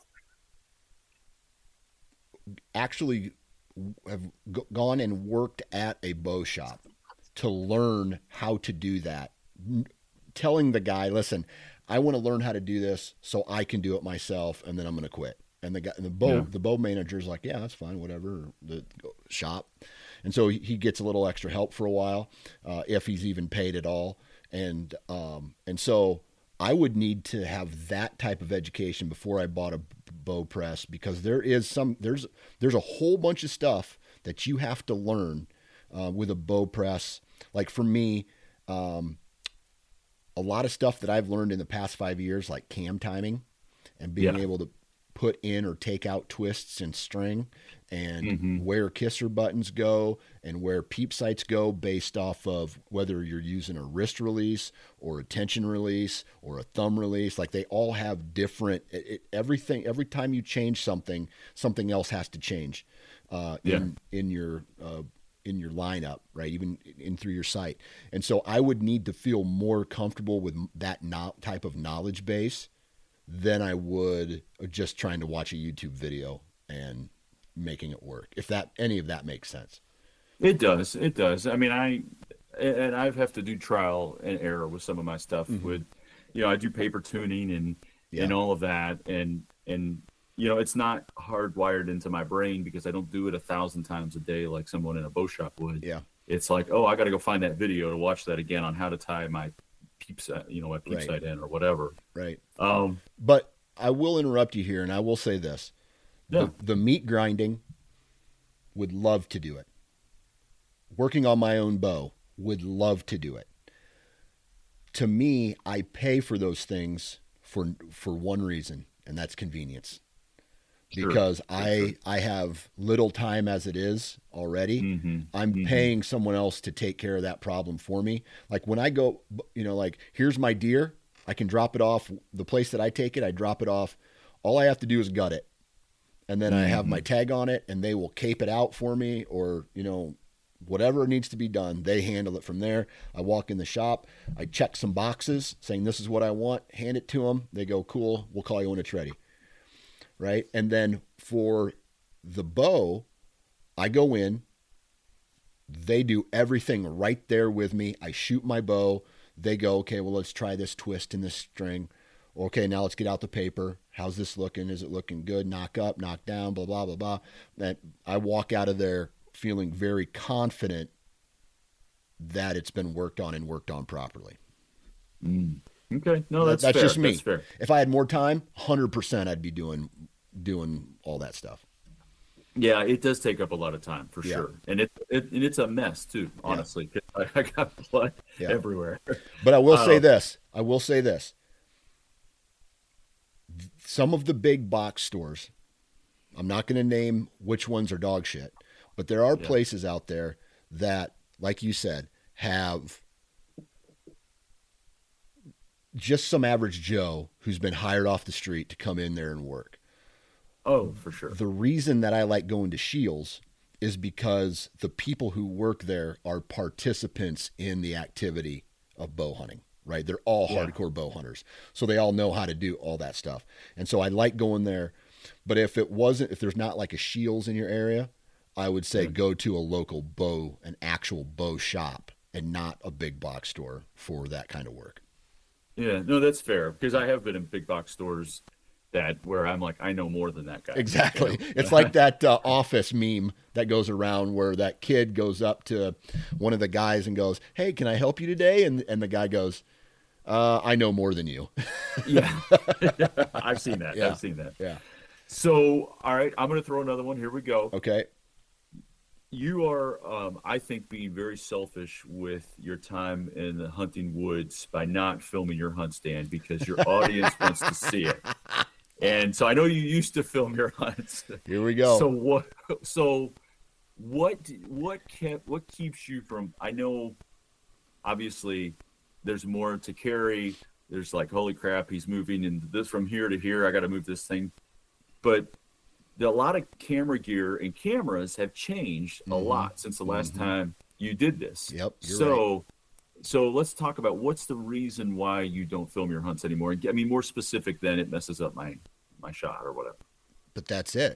actually have g- gone and worked at a bow shop to learn how to do that. N- telling the guy, listen, I want to learn how to do this so I can do it myself, and then I'm going to quit. And the guy, the bow, yeah. the bow manager's like, yeah, that's fine, whatever. The shop, and so he gets a little extra help for a while, uh, if he's even paid at all. And um, and so I would need to have that type of education before I bought a bow press, because there is some there's there's a whole bunch of stuff that you have to learn uh, with a bow press. Like for me, um, a lot of stuff that I've learned in the past five years, like cam timing and being yeah. able to put in or take out twists and string, and mm-hmm. where kisser buttons go and where peep sights go based off of whether you're using a wrist release or a tension release or a thumb release. Like they all have different, it, it, everything, every time you change something, something else has to change uh, yeah. in, in your, uh, in your lineup, right? Even in through your sight. And so I would need to feel more comfortable with that no, type of knowledge base than I would just trying to watch a YouTube video and making it work. If that, any of that makes sense. It does. It does. I mean, I, and I have to do trial and error with some of my stuff mm-hmm. with, you know, I do paper tuning and, yeah. and all of that. And, and, you know, it's not hardwired into my brain because I don't do it a thousand times a day like someone in a bow shop would. Yeah. It's like, oh, I got to go find that video to watch that again on how to tie my peep sight, you know, my peep right. sight in or whatever. Right. Um, but I will interrupt you here, and I will say this. Yeah. The, the meat grinding, would love to do it. Working on my own bow, would love to do it. To me, I pay for those things for for one reason, and that's convenience. Sure. Because I sure. I have little time as it is already. Mm-hmm. I'm mm-hmm. paying someone else to take care of that problem for me. Like when I go, you know, like here's my deer, I can drop it off. The place that I take it, I drop it off. All I have to do is gut it. And then mm-hmm. I have my tag on it, and they will cape it out for me, or, you know, whatever needs to be done, they handle it from there. I walk in the shop, I check some boxes saying this is what I want, hand it to them. They go, cool, we'll call you when it's ready. Right. And then for the bow, I go in, they do everything right there with me. I shoot my bow. They go, okay, well, let's try this twist in this string. Okay, now let's get out the paper. How's this looking? Is it looking good? Knock up, knock down, blah, blah, blah, blah. And I walk out of there feeling very confident that it's been worked on and worked on properly. Mm. Okay. No, that's, that's fair. just me. That's fair. If I had more time, one hundred percent I'd be doing doing all that stuff. Yeah, it does take up a lot of time for yeah. sure. And it, it and it's a mess too, honestly. Yeah. I, I got blood yeah. everywhere. But I will uh, say this. I will say this. Some of the big box stores, I'm not going to name which ones are dog shit, but there are yeah. places out there that, like you said, have just some average Joe who's been hired off the street to come in there and work. Oh, for sure. The reason that I like going to Scheels is because the people who work there are participants in the activity of bow hunting, right? They're all yeah. hardcore bow hunters. So they all know how to do all that stuff. And so I like going there. But if it wasn't, if there's not like a Shields in your area, I would say mm-hmm. go to a local bow, an actual bow shop, and not a big box store for that kind of work. Yeah, no, that's fair, because I have been in big box stores that where I'm like, I know more than that guy. Exactly. You know? It's like that uh, Office meme that goes around where that kid goes up to one of the guys and goes, "Hey, can I help you today?" And and the guy goes, uh, "I know more than you." Yeah, I've seen that. Yeah. I've seen that. Yeah. So, all right, I'm going to throw another one. Here we go. Okay. You are, um, I think, being very selfish with your time in the hunting woods by not filming your hunt stand because your audience wants to see it. And so I know you used to film your hunts. Here we go. So what? So what? What kept? What keeps you from? I know, obviously, there's more to carry. There's like, holy crap, he's moving and this from here to here. I got to move this thing. But the, a lot of camera gear and cameras have changed a mm-hmm. lot since the last mm-hmm. time you did this. Yep. You're so. Right. So let's talk about what's the reason why you don't film your hunts anymore. I mean, more specific than it messes up my my shot or whatever. But that's it.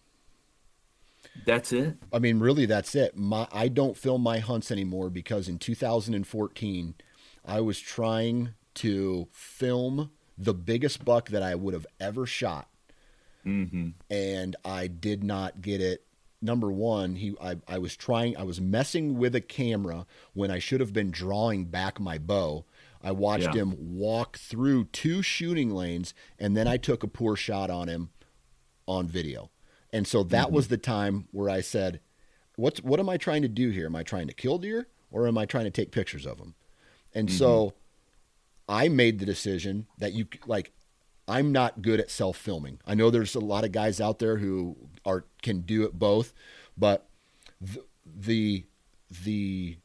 That's it? I mean, really, that's it. My I don't film my hunts anymore because in two thousand fourteen, I was trying to film the biggest buck that I would have ever shot. Mm-hmm. And I did not get it. Number one, he I, I was trying, I was messing with a camera when I should have been drawing back my bow. I watched yeah. him walk through two shooting lanes, and then I took a poor shot on him on video. And so that mm-hmm. was the time where I said, What's, what am I trying to do here? Am I trying to kill deer, or am I trying to take pictures of them? And mm-hmm. so I made the decision that you, like, I'm not good at self-filming. I know there's a lot of guys out there who are can do it both, but the the, the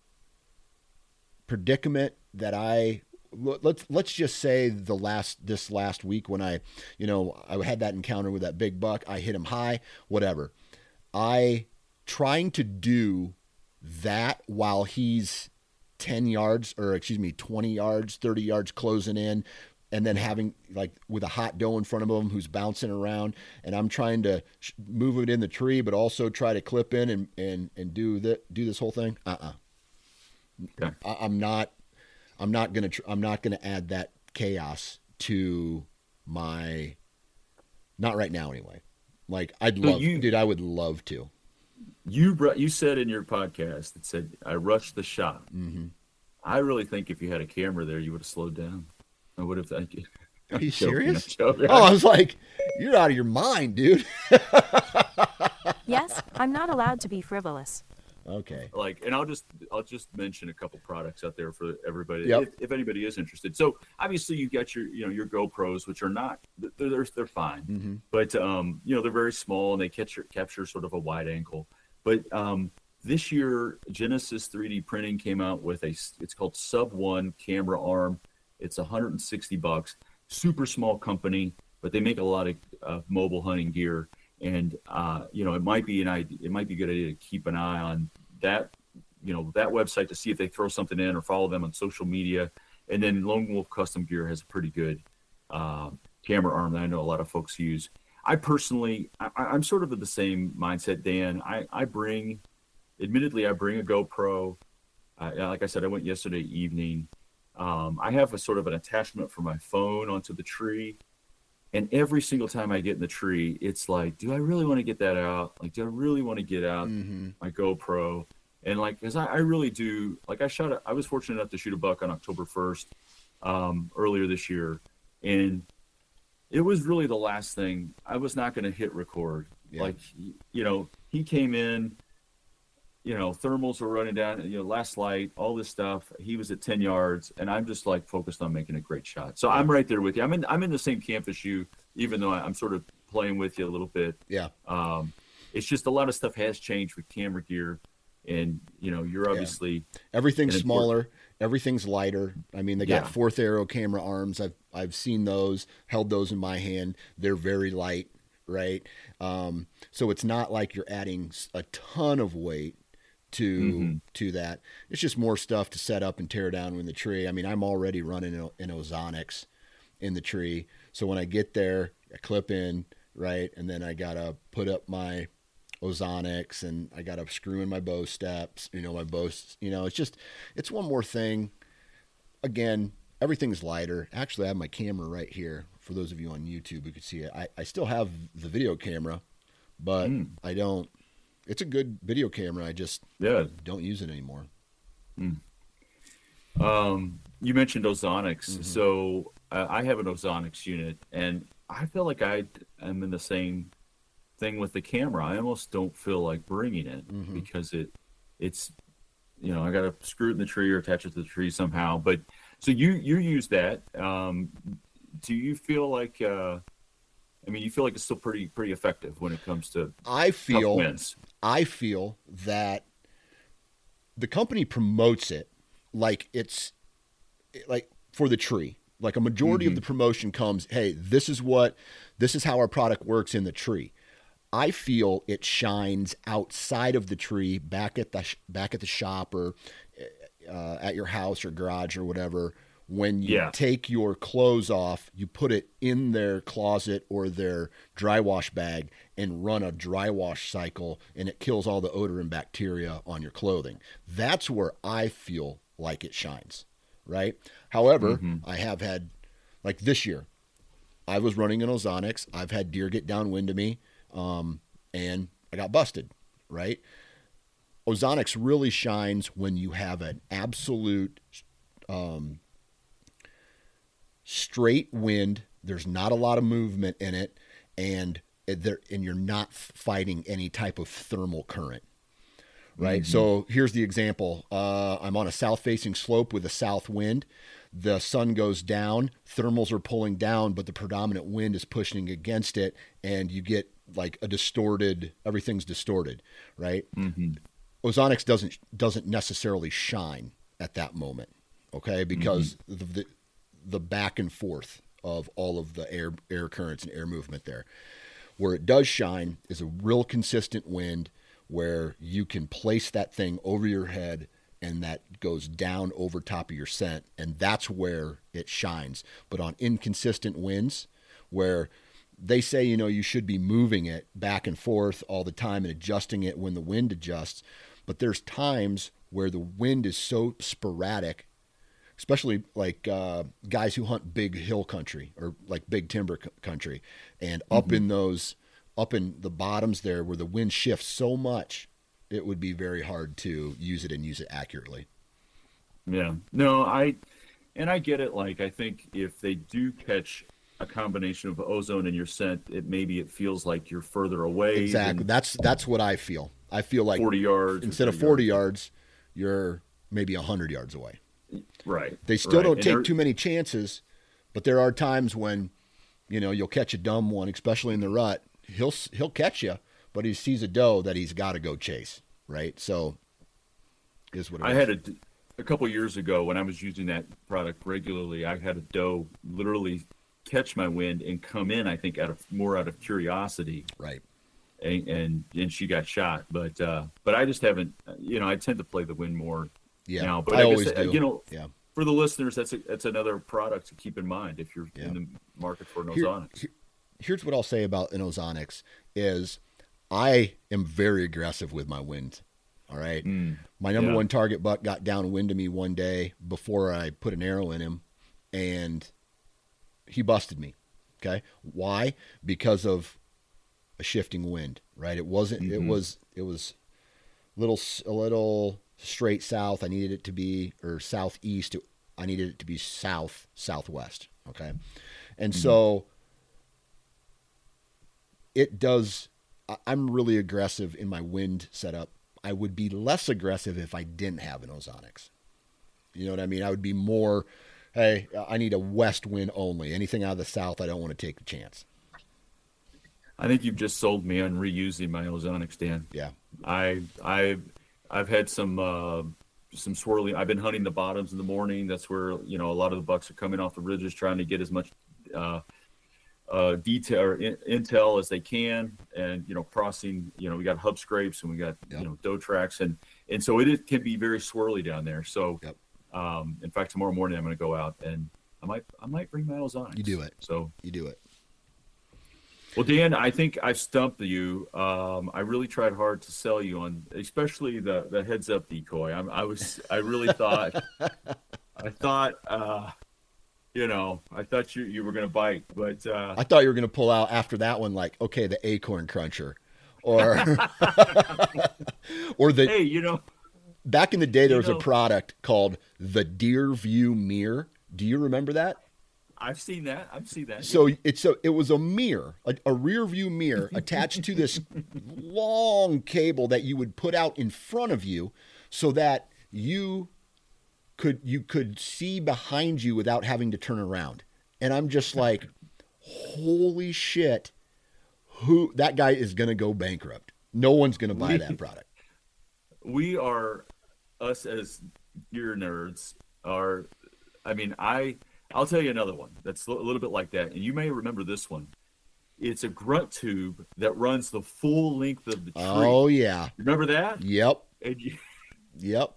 predicament that I let's let's just say the last this last week when I, you know, I had that encounter with that big buck, I hit him high, whatever. I trying to do that while he's ten yards or excuse me, twenty yards, thirty yards closing in. And then having like with a hot doe in front of him who's bouncing around, and I'm trying to sh- move it in the tree, but also try to clip in and and and do that do this whole thing. Uh-uh. Okay. I, I'm not. I'm not gonna. Tr- I'm not gonna add that chaos to my. Not right now, anyway. Like I'd love, you, dude. I would love to. You you said in your podcast, it said I rushed the shot. Mm-hmm. I really think if you had a camera there, you would have slowed down. I would have thanked you. Are you serious? Oh, I was like, you're out of your mind, dude. Yes, I'm not allowed to be frivolous. Okay. Like, and I'll just I'll just mention a couple products out there for everybody, yep. if, if anybody is interested. So obviously you got your you know your GoPros, which are not they're they're, they're fine, mm-hmm. but um you know they're very small and they capture capture sort of a wide angle. But um this year Genesis three D Printing came out with a it's called Sub One camera arm. It's one hundred sixty bucks. Super small company, but they make a lot of uh, mobile hunting gear. And uh, you know, it might be an idea. It might be a good idea to keep an eye on that. You know, that website to see if they throw something in or follow them on social media. And then Lone Wolf Custom Gear has a pretty good uh, camera arm that I know a lot of folks use. I personally, I, I'm sort of of the same mindset, Dan. I, I bring, admittedly, I bring a GoPro. Uh, like I said, I went yesterday evening. Um, I have a sort of an attachment for my phone onto the tree. And every single time I get in the tree, it's like, do I really want to get that out? Like, do I really want to get out mm-hmm. my GoPro? And like, because I, I really do, like I shot, a, I was fortunate enough to shoot a buck on October first um, earlier this year. And it was really the last thing. I was not going to hit record. Yeah. Like, you know, he came in, you know, thermals were running down, you know, last light, all this stuff. He was at ten yards, and I'm just like focused on making a great shot. So yeah. I'm right there with you. I'm in, I'm in the same camp as you, even though I'm sort of playing with you a little bit. Yeah. Um, it's just a lot of stuff has changed with camera gear, and you know, you're obviously yeah. everything's smaller, everything's lighter. I mean, they got yeah. fourth arrow camera arms. I've I've seen those, held those in my hand. They're very light. right? Um, so it's not like you're adding a ton of weight to mm-hmm. to that. It's just more stuff to set up and tear down in the tree. I mean, I'm already running an Ozonics in the tree, so when I get there, I clip in, right, and then I gotta put up my Ozonics and I gotta screw in my bow steps. You know, my bow. You know, it's just it's one more thing. Again, everything's lighter. Actually, I have my camera right here. For those of you on YouTube who could see it, I, I still have the video camera, but mm. I don't. It's a good video camera. I just yeah. don't use it anymore. Mm. Um, you mentioned Ozonics. Mm-hmm. So uh, I have an Ozonics unit, and I feel like I am in the same thing with the camera. I almost don't feel like bringing it mm-hmm. because it, it's, you know, I got to screw it in the tree or attach it to the tree somehow. But so you you use that. Um, do you feel like? Uh, I mean, you feel like it's still pretty pretty effective when it comes to I feel tough winds. I feel that the company promotes it like it's like for the tree. Like a majority mm-hmm. of the promotion comes, hey, this is what this is how our product works in the tree. I feel it shines outside of the tree, back at the back at the shop or uh, at your house or garage or whatever. When you yeah. take your clothes off, you put it in their closet or their dry wash bag and run a dry wash cycle, and it kills all the odor and bacteria on your clothing. That's where I feel like it shines, right? However, mm-hmm. I have had, like this year, I was running an Ozonics. I've had deer get downwind to me, um, and I got busted, right? Ozonics really shines when you have an absolute um, straight wind. There's not a lot of movement in it, and there and you're not fighting any type of thermal current, right? Mm-hmm. So here's the example. Uh, I'm on a south-facing slope with a south wind. The sun goes down, thermals are pulling down, but the predominant wind is pushing against it, and you get like a distorted, everything's distorted, right? Mm-hmm. Ozonics doesn't doesn't necessarily shine at that moment, okay? Because mm-hmm. the, the the back and forth of all of the air air currents and air movement there. Where it does shine is a real consistent wind where you can place that thing over your head and that goes down over top of your scent, and that's where it shines. But on inconsistent winds where they say, you know, you should be moving it back and forth all the time and adjusting it when the wind adjusts, but there's times where the wind is so sporadic, especially like uh, guys who hunt big hill country or like big timber c- country, and up mm-hmm. in those, up in the bottoms there where the wind shifts so much, it would be very hard to use it and use it accurately. Yeah, no, I, and I get it. Like, I think if they do catch a combination of ozone in your scent, it maybe it feels like you're further away. Exactly. That's, that's what I feel. I feel like forty yards instead of forty yards, yards, you're maybe a hundred yards away. Right. They still right. don't and take too many chances, but there are times when, you know, you'll catch a dumb one, especially in the rut. He'll he'll catch you, but he sees a doe that he's got to go chase, right? So, is what it I is. had a, a couple years ago when I was using that product regularly. I had a doe literally catch my wind and come in. I think out of more out of curiosity, right? And and, and she got shot, but uh, but I just haven't. You know, I tend to play the wind more. Yeah, now, but I I always guess, do. You know, yeah. For the listeners, that's a, that's another product to keep in mind if you're yeah. in the market for an Here, Ozonics. Here, here's what I'll say about an Ozonics is I am very aggressive with my wind. All right. Mm, my number yeah. one target buck got downwind to me one day before I put an arrow in him, and he busted me. Okay. Why? Because of a shifting wind, right? It wasn't, mm-hmm. it was, it was little, a little straight south. I needed it to be, or southeast. I needed it to be south, southwest. Okay. And mm-hmm. so it does, I'm really aggressive in my wind setup. I would be less aggressive if I didn't have an Ozonics. You know what I mean? I would be more, hey, I need a west wind only. Anything out of the south, I don't want to take the chance. I think you've just sold me on reusing my Ozonics, Dan. Yeah. I, I've, I've had some, uh, some swirling. I've been hunting the bottoms in the morning. That's where, you know, a lot of the bucks are coming off the ridges, trying to get as much, uh, uh, detail or in, intel as they can, and you know, crossing. You know, we got hub scrapes and we got yep. you know dough tracks, and and so it is, can be very swirly down there. So, yep. um, in fact, tomorrow morning I'm going to go out and I might I might bring my Ozonics. You do it. So you do it. Well, Dan, I think I've stumped you. Um, I really tried hard to sell you on, especially the, the heads up decoy. I'm, I was, I really thought, I thought, uh, you know, I thought you, you were going to bite, but uh, I thought you were going to pull out after that one, like, okay, the acorn cruncher, or, or the. Hey, you know, back in the day, there was know, a product called the Deerview mirror. Do you remember that? I've seen that. I've seen that. So it's a, it was a mirror, a, a rear view mirror attached to this long cable that you would put out in front of you so that you could, you could see behind you without having to turn around. And I'm just like, holy shit, who, that guy is going to go bankrupt. No one's going to buy that product. We are, us as gear nerds are, I mean, I, I'll tell you another one that's a little bit like that, and you may remember this one. It's a grunt tube that runs the full length of the tree. Oh, yeah. Remember that? Yep. And you... Yep.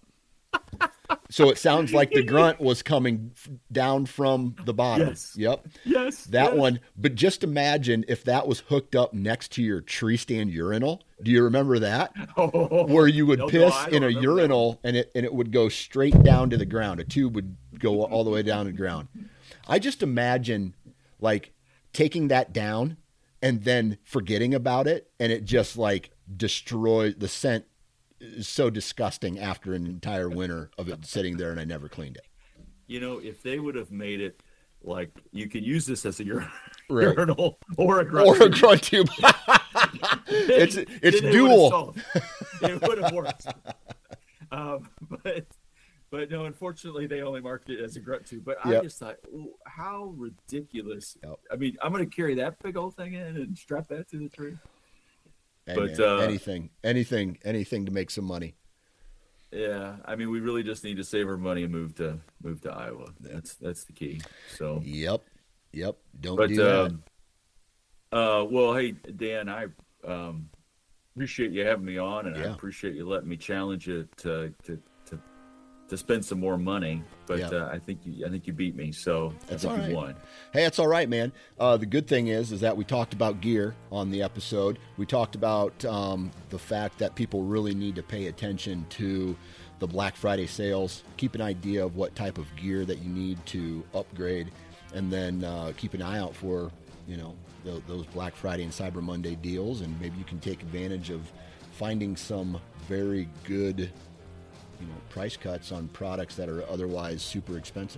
So it sounds like the grunt was coming down from the bottom. Yes. Yep. Yes. That yes. one. But just imagine if that was hooked up next to your tree stand urinal. Do you remember that? Oh, where you would no, piss no, in a urinal and it and it would go straight down to the ground. A tube would go all the way down to the ground. I just imagine like taking that down and then forgetting about it, and it just like destroyed the scent. Is so disgusting after an entire winter of it sitting there, and I never cleaned it. You know, if they would have made it like you could use this as a ur- right. urinal or a grunt or tube. a grunt tube. it's it's it dual. It would have worked. um, but but no, unfortunately, they only marketed it as a grunt tube. But yep. I just thought, ooh, how ridiculous! Yep. I mean, I'm going to carry that big old thing in and strap that to the tree. Hey, but man, uh, anything, anything, anything to make some money. Yeah, I mean, we really just need to save our money and move to move to Iowa. That's that's the key. So. Yep. Yep. Don't but, do that. Um, uh, well, hey Dan, I um, appreciate you having me on, and yeah. I appreciate you letting me challenge you to to to, to spend some more money. But yeah. uh, I think you I think you beat me, so that's I think all right. you won. Hey, it's all right, man. Uh, the good thing is, is that we talked about gear on the episode. We talked about um, the fact that people really need to pay attention to the Black Friday sales. Keep an idea of what type of gear that you need to upgrade, and then uh, keep an eye out for, you know, the, those Black Friday and Cyber Monday deals, and maybe you can take advantage of finding some very good, you know, price cuts on products that are otherwise super expensive.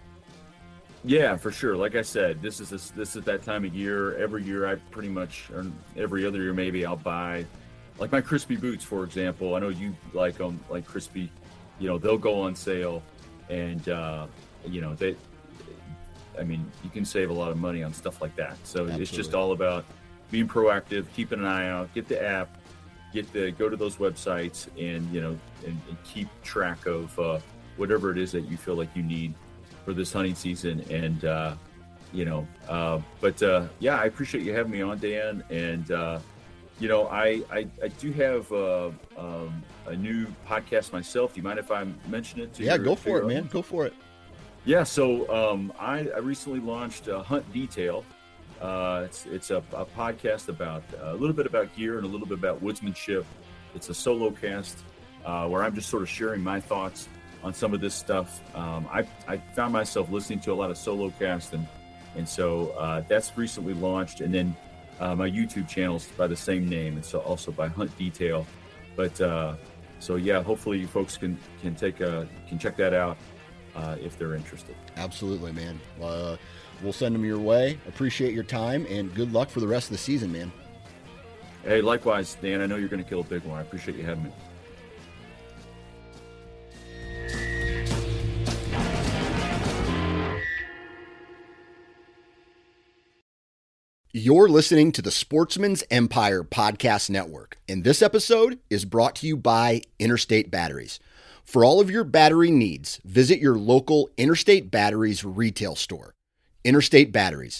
Yeah, for sure. Like I said, this is this, this is that time of year. Every year, I pretty much, or every other year maybe, I'll buy, like my Crispy boots, for example. I know you like them, like Crispy. You know, they'll go on sale, and uh, you know they. I mean, you can save a lot of money on stuff like that. So Absolutely. It's just all about being proactive, keeping an eye out, get the app, get the go to those websites, and you know, and, and keep track of uh, whatever it is that you feel like you need for this hunting season. And uh, you know, uh, but uh, yeah, I appreciate you having me on, Dan. And uh, you know, I I, I do have uh, um, a new podcast myself. Do you mind if I mention it? To yeah, your, go for your it, audience? man. Go for it. Yeah, so um, I, I recently launched uh, Hunt Detail. Uh, it's it's a, a podcast about uh, a little bit about gear and a little bit about woodsmanship. It's a solo cast uh, where I'm just sort of sharing my thoughts on some of this stuff. Um, I I found myself listening to a lot of solo casts, and and so uh, that's recently launched. And then uh, my YouTube channel's by the same name. It's also by Hunt Detail. But uh, so yeah, hopefully you folks can can take a can check that out. Uh, if they're interested. Absolutely, man. Uh, we'll send them your way. Appreciate your time, and good luck for the rest of the season, man. Hey, likewise, Dan. I know you're going to kill a big one. I appreciate you having me. You're listening to the Sportsman's Empire Podcast Network, and this episode is brought to you by Interstate Batteries. For all of your battery needs, visit your local Interstate Batteries retail store. Interstate Batteries,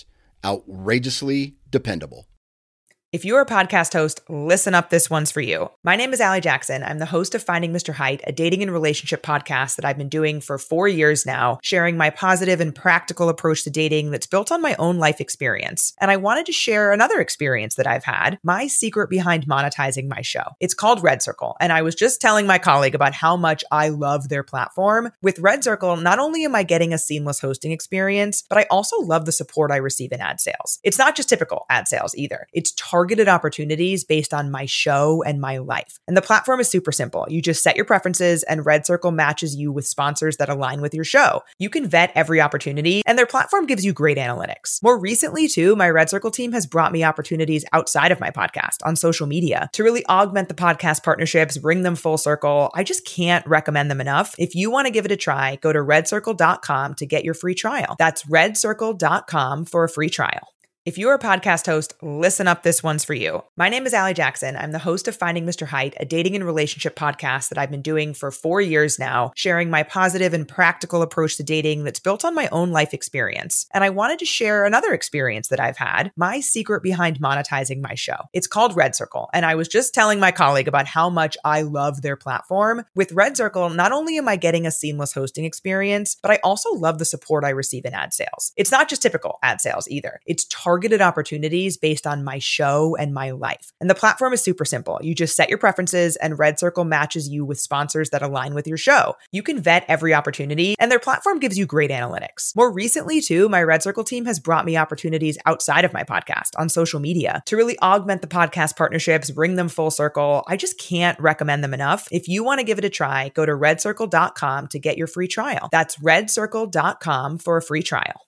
outrageously dependable. If you're a podcast host, listen up, this one's for you. My name is Allie Jackson. I'm the host of Finding Mister Height, a dating and relationship podcast that I've been doing for four years now, sharing my positive and practical approach to dating that's built on my own life experience. And I wanted to share another experience that I've had, my secret behind monetizing my show. It's called Red Circle, and I was just telling my colleague about how much I love their platform. With Red Circle, not only am I getting a seamless hosting experience, but I also love the support I receive in ad sales. It's not just typical ad sales either. It's targeted opportunities based on my show and my life. And the platform is super simple. You just set your preferences and Red Circle matches you with sponsors that align with your show. You can vet every opportunity and their platform gives you great analytics. More recently too, my Red Circle team has brought me opportunities outside of my podcast on social media to really augment the podcast partnerships, bring them full circle. I just can't recommend them enough. If you want to give it a try, go to red circle dot com to get your free trial. That's red circle dot com for a free trial. If you're a podcast host, listen up, this one's for you. My name is Allie Jackson. I'm the host of Finding Mister Height, a dating and relationship podcast that I've been doing for four years now, sharing my positive and practical approach to dating that's built on my own life experience. And I wanted to share another experience that I've had, my secret behind monetizing my show. It's called Red Circle, and I was just telling my colleague about how much I love their platform. With Red Circle, not only am I getting a seamless hosting experience, but I also love the support I receive in ad sales. It's not just typical ad sales either. It's targeted targeted opportunities based on my show and my life. And the platform is super simple. You just set your preferences and Red Circle matches you with sponsors that align with your show. You can vet every opportunity and their platform gives you great analytics. More recently too, my Red Circle team has brought me opportunities outside of my podcast on social media to really augment the podcast partnerships, bring them full circle. I just can't recommend them enough. If you want to give it a try, go to red circle dot com to get your free trial. That's red circle dot com for a free trial.